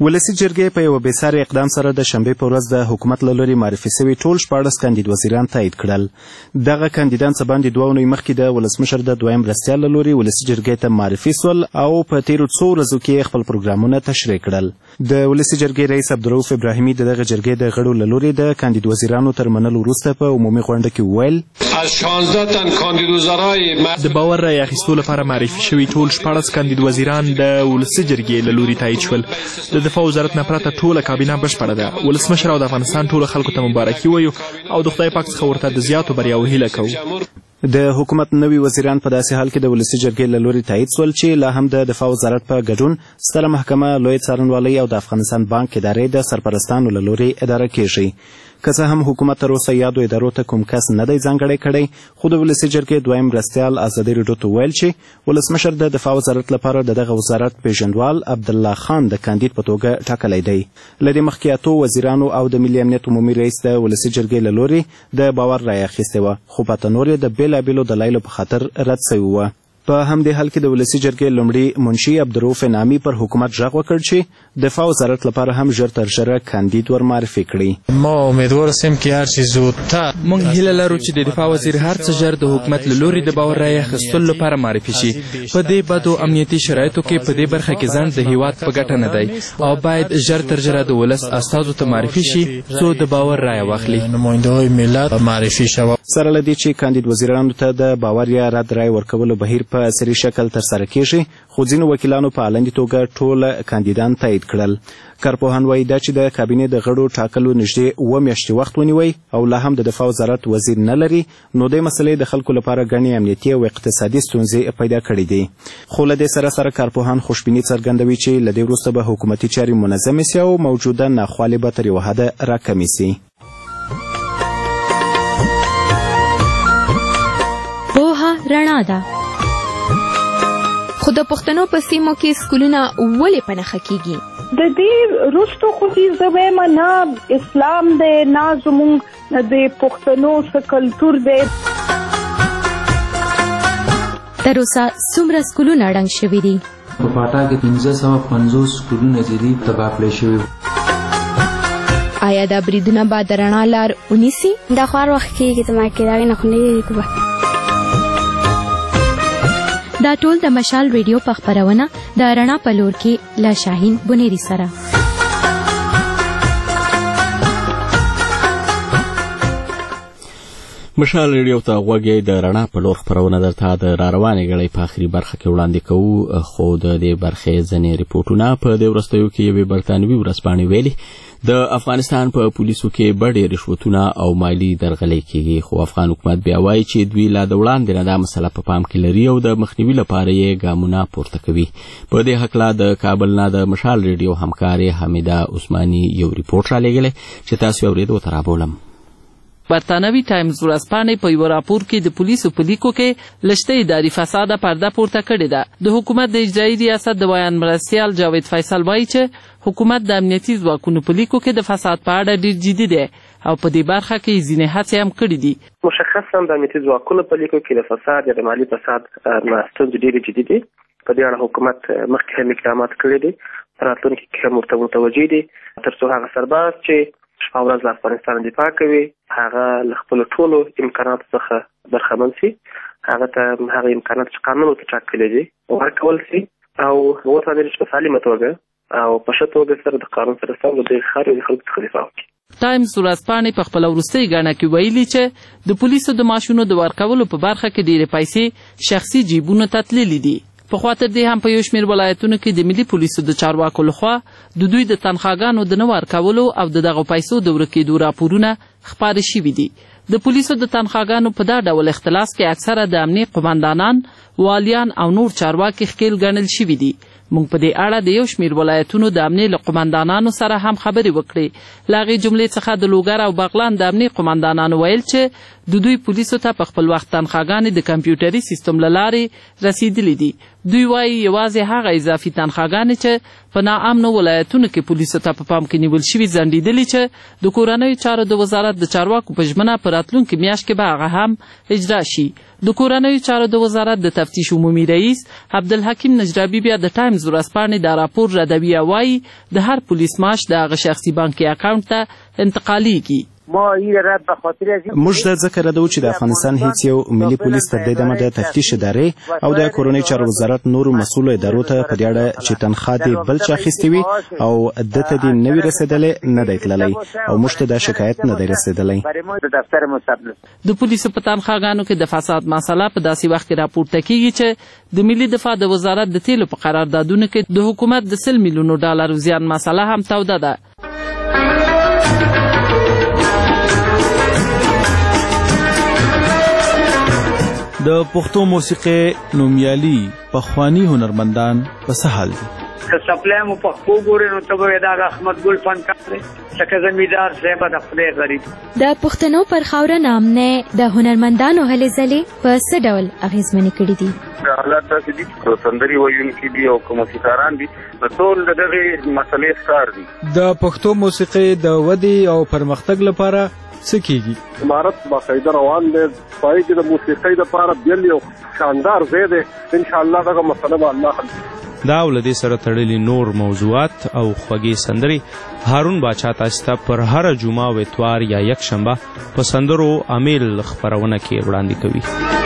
ولسی جرګې په یو بېساري اقدام سره د شنبې په ورځ د حکومت له لوري معرفي سوي ټول شپاړس کاندید وزیران تایید کړل. دغه کاندیدان څه باندې دوه اونۍ مخکې د ولسمشر د دویم مرستیال له لوري ولسي جرګې ته معرفي سول او په تیرو څو ورځو کې خپل پروګرامونه تشریح کړل. د ولسي جرګې رئیس عبدالرؤف ابراهیمي د دغه جرګې د غړو له لوري د کاندید وزیرانو تر منلو وروسته په عمومي غونډه کې وویل از شانزده تن کاندید وزرای د باور رای اخیستو لپاره معرفي شوي ټول شپاړس کاندید وزیران د ولسي جرګې له لوري تایید شول. د دفاع وزارت نه پرته ټوله کابینه بشپړه ده. ولسمشر او د افغانستان ټولو خلکو ته مبارکي وایو او د خدای پاک څخه ورته د زیاتو بریاو هیله کوو. د حکومت نوي وزیران په داسې حال کې د ولسي جرګې له لوري تایید سول چې لا هم د دفاع وزارت په ګډون ستره محکمه، لوی څارنوالۍ او د افغانستان بانک ادارې د سرپرستانو له لوري اداره کیږي. که څه هم حکومت تر اوسه یادو ادارو ته کوم کس نه دی ځانګړی کړی، خو د ولسي جرګې دویم مرستیال ازادي راډیو ته وویل چې ولسمشر د دفاع وزارت لپاره د دغه وزارت پیژندوال عبدالله خان د کاندید په توګه ټاکلی دی. له دې مخکې اتو وزیرانو او د ملي امنیت عمومي رئیس د ولسي جرګې له لوري د باور رایه اخیستې وه، خو پاته نور یې د بېلابېلو دلایلو په خاطر رد سوي وه. په همدې حال کې د ولسي جرګې لومړي منشي عبدالرؤف انعامي پر حکومت غږ وکړ چې دفاع وزارت لپاره هم ژر تر ژره کاندید ور معرفي کړي. ما امیدوار هستیم که هر چه زودتر موږ هیله لرو چې د دفاع وزیر هر څه ژر د حکومت له لوري د باور رایې اخیستلو لپاره معرفي شي. په دې بدو امنیتي شرایطو کې په دې برخه کې ځنډ د هیواد په ګټه نه دی او باید ژر تر ژره د ولس استازو ته معرفي شي څو د باور رایه واخلي. نماینده‌های ملت معرفي شوه. سره له دې چې کاندید وزیرانو ته د باور یا رد رایې ورکولو بهیر په سري شکل ترسره کیږي، خو ځینو وکیلانو په علني توګه ټول کاندیدان تایید کړل. کارپوهان وایي دا چې د کابینې د غړو ټاکلو نږدې اوه میاشتې وخت ونیوي او لا هم د دفاع وزارت وزیر نه لري، نو دې مسلې د خلکو لپاره ګڼې امنیتي او اقتصادي ستونزې پیدا کړي دي. خو له دې سره سره کارپوهان خوشبیني څرګندوي چې له دې وروسته به حکومتي چارې منظمې سي او موجوده ناخوالې به تر یوه حده راکمې سي. پوهه رڼا ده. خو د پښتنو په سیمو کې سکولونه ولې په نښه کیږي؟ د دې وروستو خو چې زه وایم نه اسلام دی نه زموږ د پښتنو څه کلتور دی. تر اوسه څومره سکولونه ړنګ شوي دي؟ په پاټا کې پنځه سوه پنځوس سکولونه چې دي تباه کړای شوي. آیا دا بریدونه به د رڼا لار ونیسي؟ دا خو هر وخت کېږي ته ما کې د هغې نه خو نه کېږي. دا ټول د مشال ریډیو په خپرونه د رڼا په لور کې له شاهین بنيري سره. مشال ریډیو ته غوږی د رڼا په لور خپرونه درته د راروانې غړۍ په آخري برخه کې وړاندې کوو، خو د دې برخې ځینې ریپورټونه په دې وروستیو کې یوې برتانوي ورځپاڼې ویلي د افغانستان په پولیسو کې بډې رشوتونه او مالی درغلۍ کیږي، خو افغان حکومت بیا وایي چې دوی لا د وړاندې نه دا مسله په پام کې لري او د مخنیوي لپاره یې ګامونه پورته کوي. په دې هکله د کابل نه د مشال ریډیو همکارې حمیده عثماني یو ریپورټ رالیږلی چې تاسو یې اورېدو ته رابولم. برتانوي ټایمز ورځپاڼې په یو راپور کې د پولیسو په لیکو کې لشته اداري فساده پرده پورته کړې ده. د حکومت د اجرایي ریاست د ویان مرستیال جاوید فیصل وایي چې حکومت د امنیتي ځواکونو په لیکو کې د فساد په اړه ډېر جدي دی او په دې برخه کې ځینې هڅې هم کړې دي. مشخصا د امنیتي ځواکونو په لیکو کې د فساد یا د مالي فساد ستونزې ډېرې جدي دي. په دې اړه حکومت مخکې هم اقدامات کړي دي، راتلونکي کې هم ورته متوجه دي تر څو هغه سرباز چې شپه ورځ له افغانستان دفاع کوي هغه له خپلو ټولو امکاناتو څخه برخمن سي، هغه ته هغه امکانات چې قانون ورته ټاکلی دي ورکول سي او وتوانېږي چې په سالمه توګه او په ښه توګه سره د قانون سره سم د دې ښار د خلکو څخه دفاع وکړي. ټایمز ورځپاڼې په خپله وروستۍ ګڼه کې ویلي چې د پولیسو د معاشونو د ورکولو په برخه کې ډېرې پیسې شخصي جیبونو ته تللي دي. په خوا تر دې هم په یو شمېر ولایتونو کې د ملي پولیسو د چارواکو لخوا د دوی د تنخواګانو د نه ورکولو او د دغو پیسو د ورکېدو راپورونه خپاره شوي دي. د پولیسو د تنخواګانو په دا ډول اختلاس کې اکثره د امنیه قماندانان، والیان او نور چارواکي ښکېل ګڼل شوي دي. موږ په دې اړه د یو شمېر ولایتونو د امنیې له قماندانانو سره هم خبرې وکړې. له هغې جملې څخه د لوګر او بغلان د امنیې قماندانانو ویل چې د دوی پولیسو ته په خپل وخت تنخواګانې د کمپیوټري سیستم له لارې رسیدلې دي. دوی وایي یوازې هغه اضافي تنخواګانې چې په ناامنو ولایتونو کې پولیسو ته په پام کې نیول شوي ځنډېدلې چې د کورنیو چارو د وزارت د چارواکو په ژمنه په راتلونکي میاشت کې به هغه هم اجرا شي. د کورنیو چارو د وزارت د تفتیش عمومي رئیس عبدالحکیم نجرابي بیا د ټایمز پنځوس ورځپاڼې دا راپور ردوي او وایي د هر پولیس معاش د هغه شخصي بانکي اکاونټ ته انتقالیږي. موږ دا ځکه ردو چې د افغانستان هیڅ یو ملي پولیس تر دې دمه د تفتیش ادارې او د کورنۍ چارو وزارت نورو مسؤلو ادارو ته په دې اړه چې تنخوا دې بل چا اخیستې وي او ده ته دې نه وي رسېدلی نه دی تللی او موږ ته دا شکایت نه دی رسېدلی. د پولیسو په تنخواګانو کې د فساد مسله په داسې وخت کې راپورته کیږي چې د ملي دفاع د وزارت د تیلو په قراردادونو کې د حکومت د سل میلیونو ډالرو زیان مسله هم توده ده. د پښتو موسیقي نومیالي پخواني هنرمندان په څه حال دي؟ که سپلای مو پښتو ګورې نو ته به دا احمد ګل فنکار دی څنګه زمیندار صاحب د خدای غریب. د پښتنو پر خاوره نامنه د هنرمندانو هلې ځلې په څه ډول اغیزمنې کړي دي؟ حالات داسې دي چې سندري ویونکي دي او که موسیقاران دي نو ټول د دغې مسلې ښکار دي. د پښتو موسیقي د ودې او پرمختګ لپاره څه کیږي؟ امارت باقاعده روان دی پای کې د موسیقۍ لپاره بیل یو شاندار ځای دی انشاءالله دغه مسله به الله حل کړي. دا ولدې سره تړلي نور موضوعات او خوږې سندرې هارون باچا تاسو ته پر هر جمعه او اتوار یا یک شنبه په سندرو امیل خپرونه کې وړاندې کوي.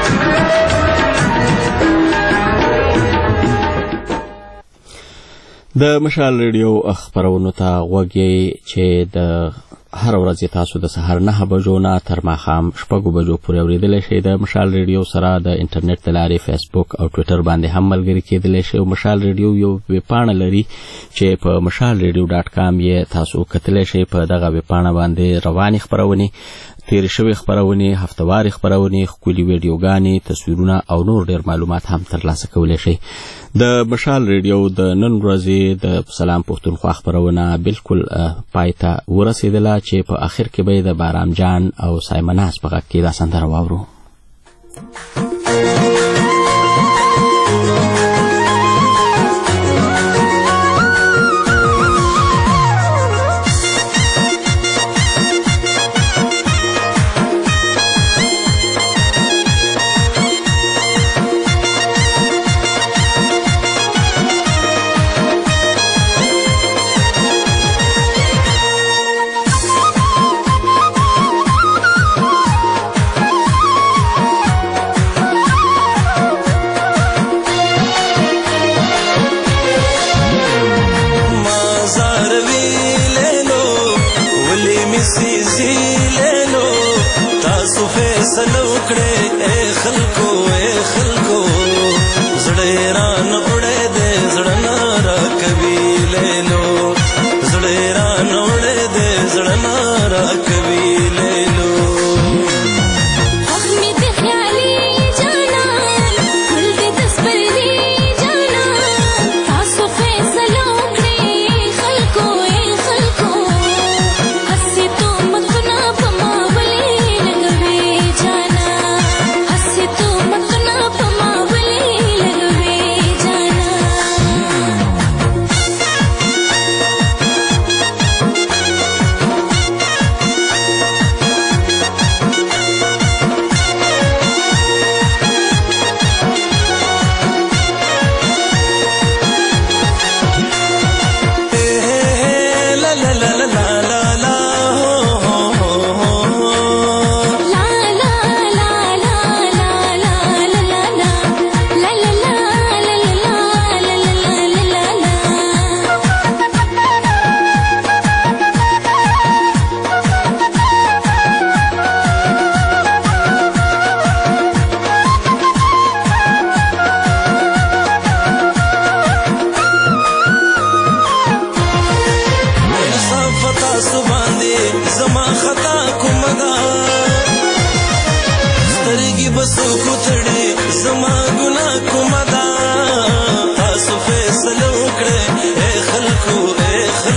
د مشال ریډیو خپرونو ته غوږی چې د هر ورځ تاسو د سهار نه بجو نه تر ماښام شپږو بجو پورې اورېدلی شئ. د مشال ریډیو سره د انټرنیټ د لارې فیسبوک او ټویټر باندې هم ملګري کېدلی شئ. مشال ریډیو یو ویبپاڼه لري چې په مشال ریډیو ډاټ کام یې تاسو کتلی شئ. په دغه ویبپاڼه باندې روانې خپرونې، تیرې شوې خپرونې، هفتوارې خپرونې، ښکلي ویډیوګانې، تصویرونه او نور ډېر معلومات هم ترلاسه کولی شئ. د مشال ریډیو د نن ورځې د سلام پښتونخوا خپرونه بالکل پای ته ورسېدله چې په آخر کې به د بارام جان او سایمناز په غږ کې دا سندره واورو.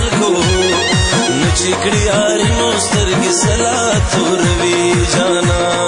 چکڑی آری نو سترگی سلا توروی جانا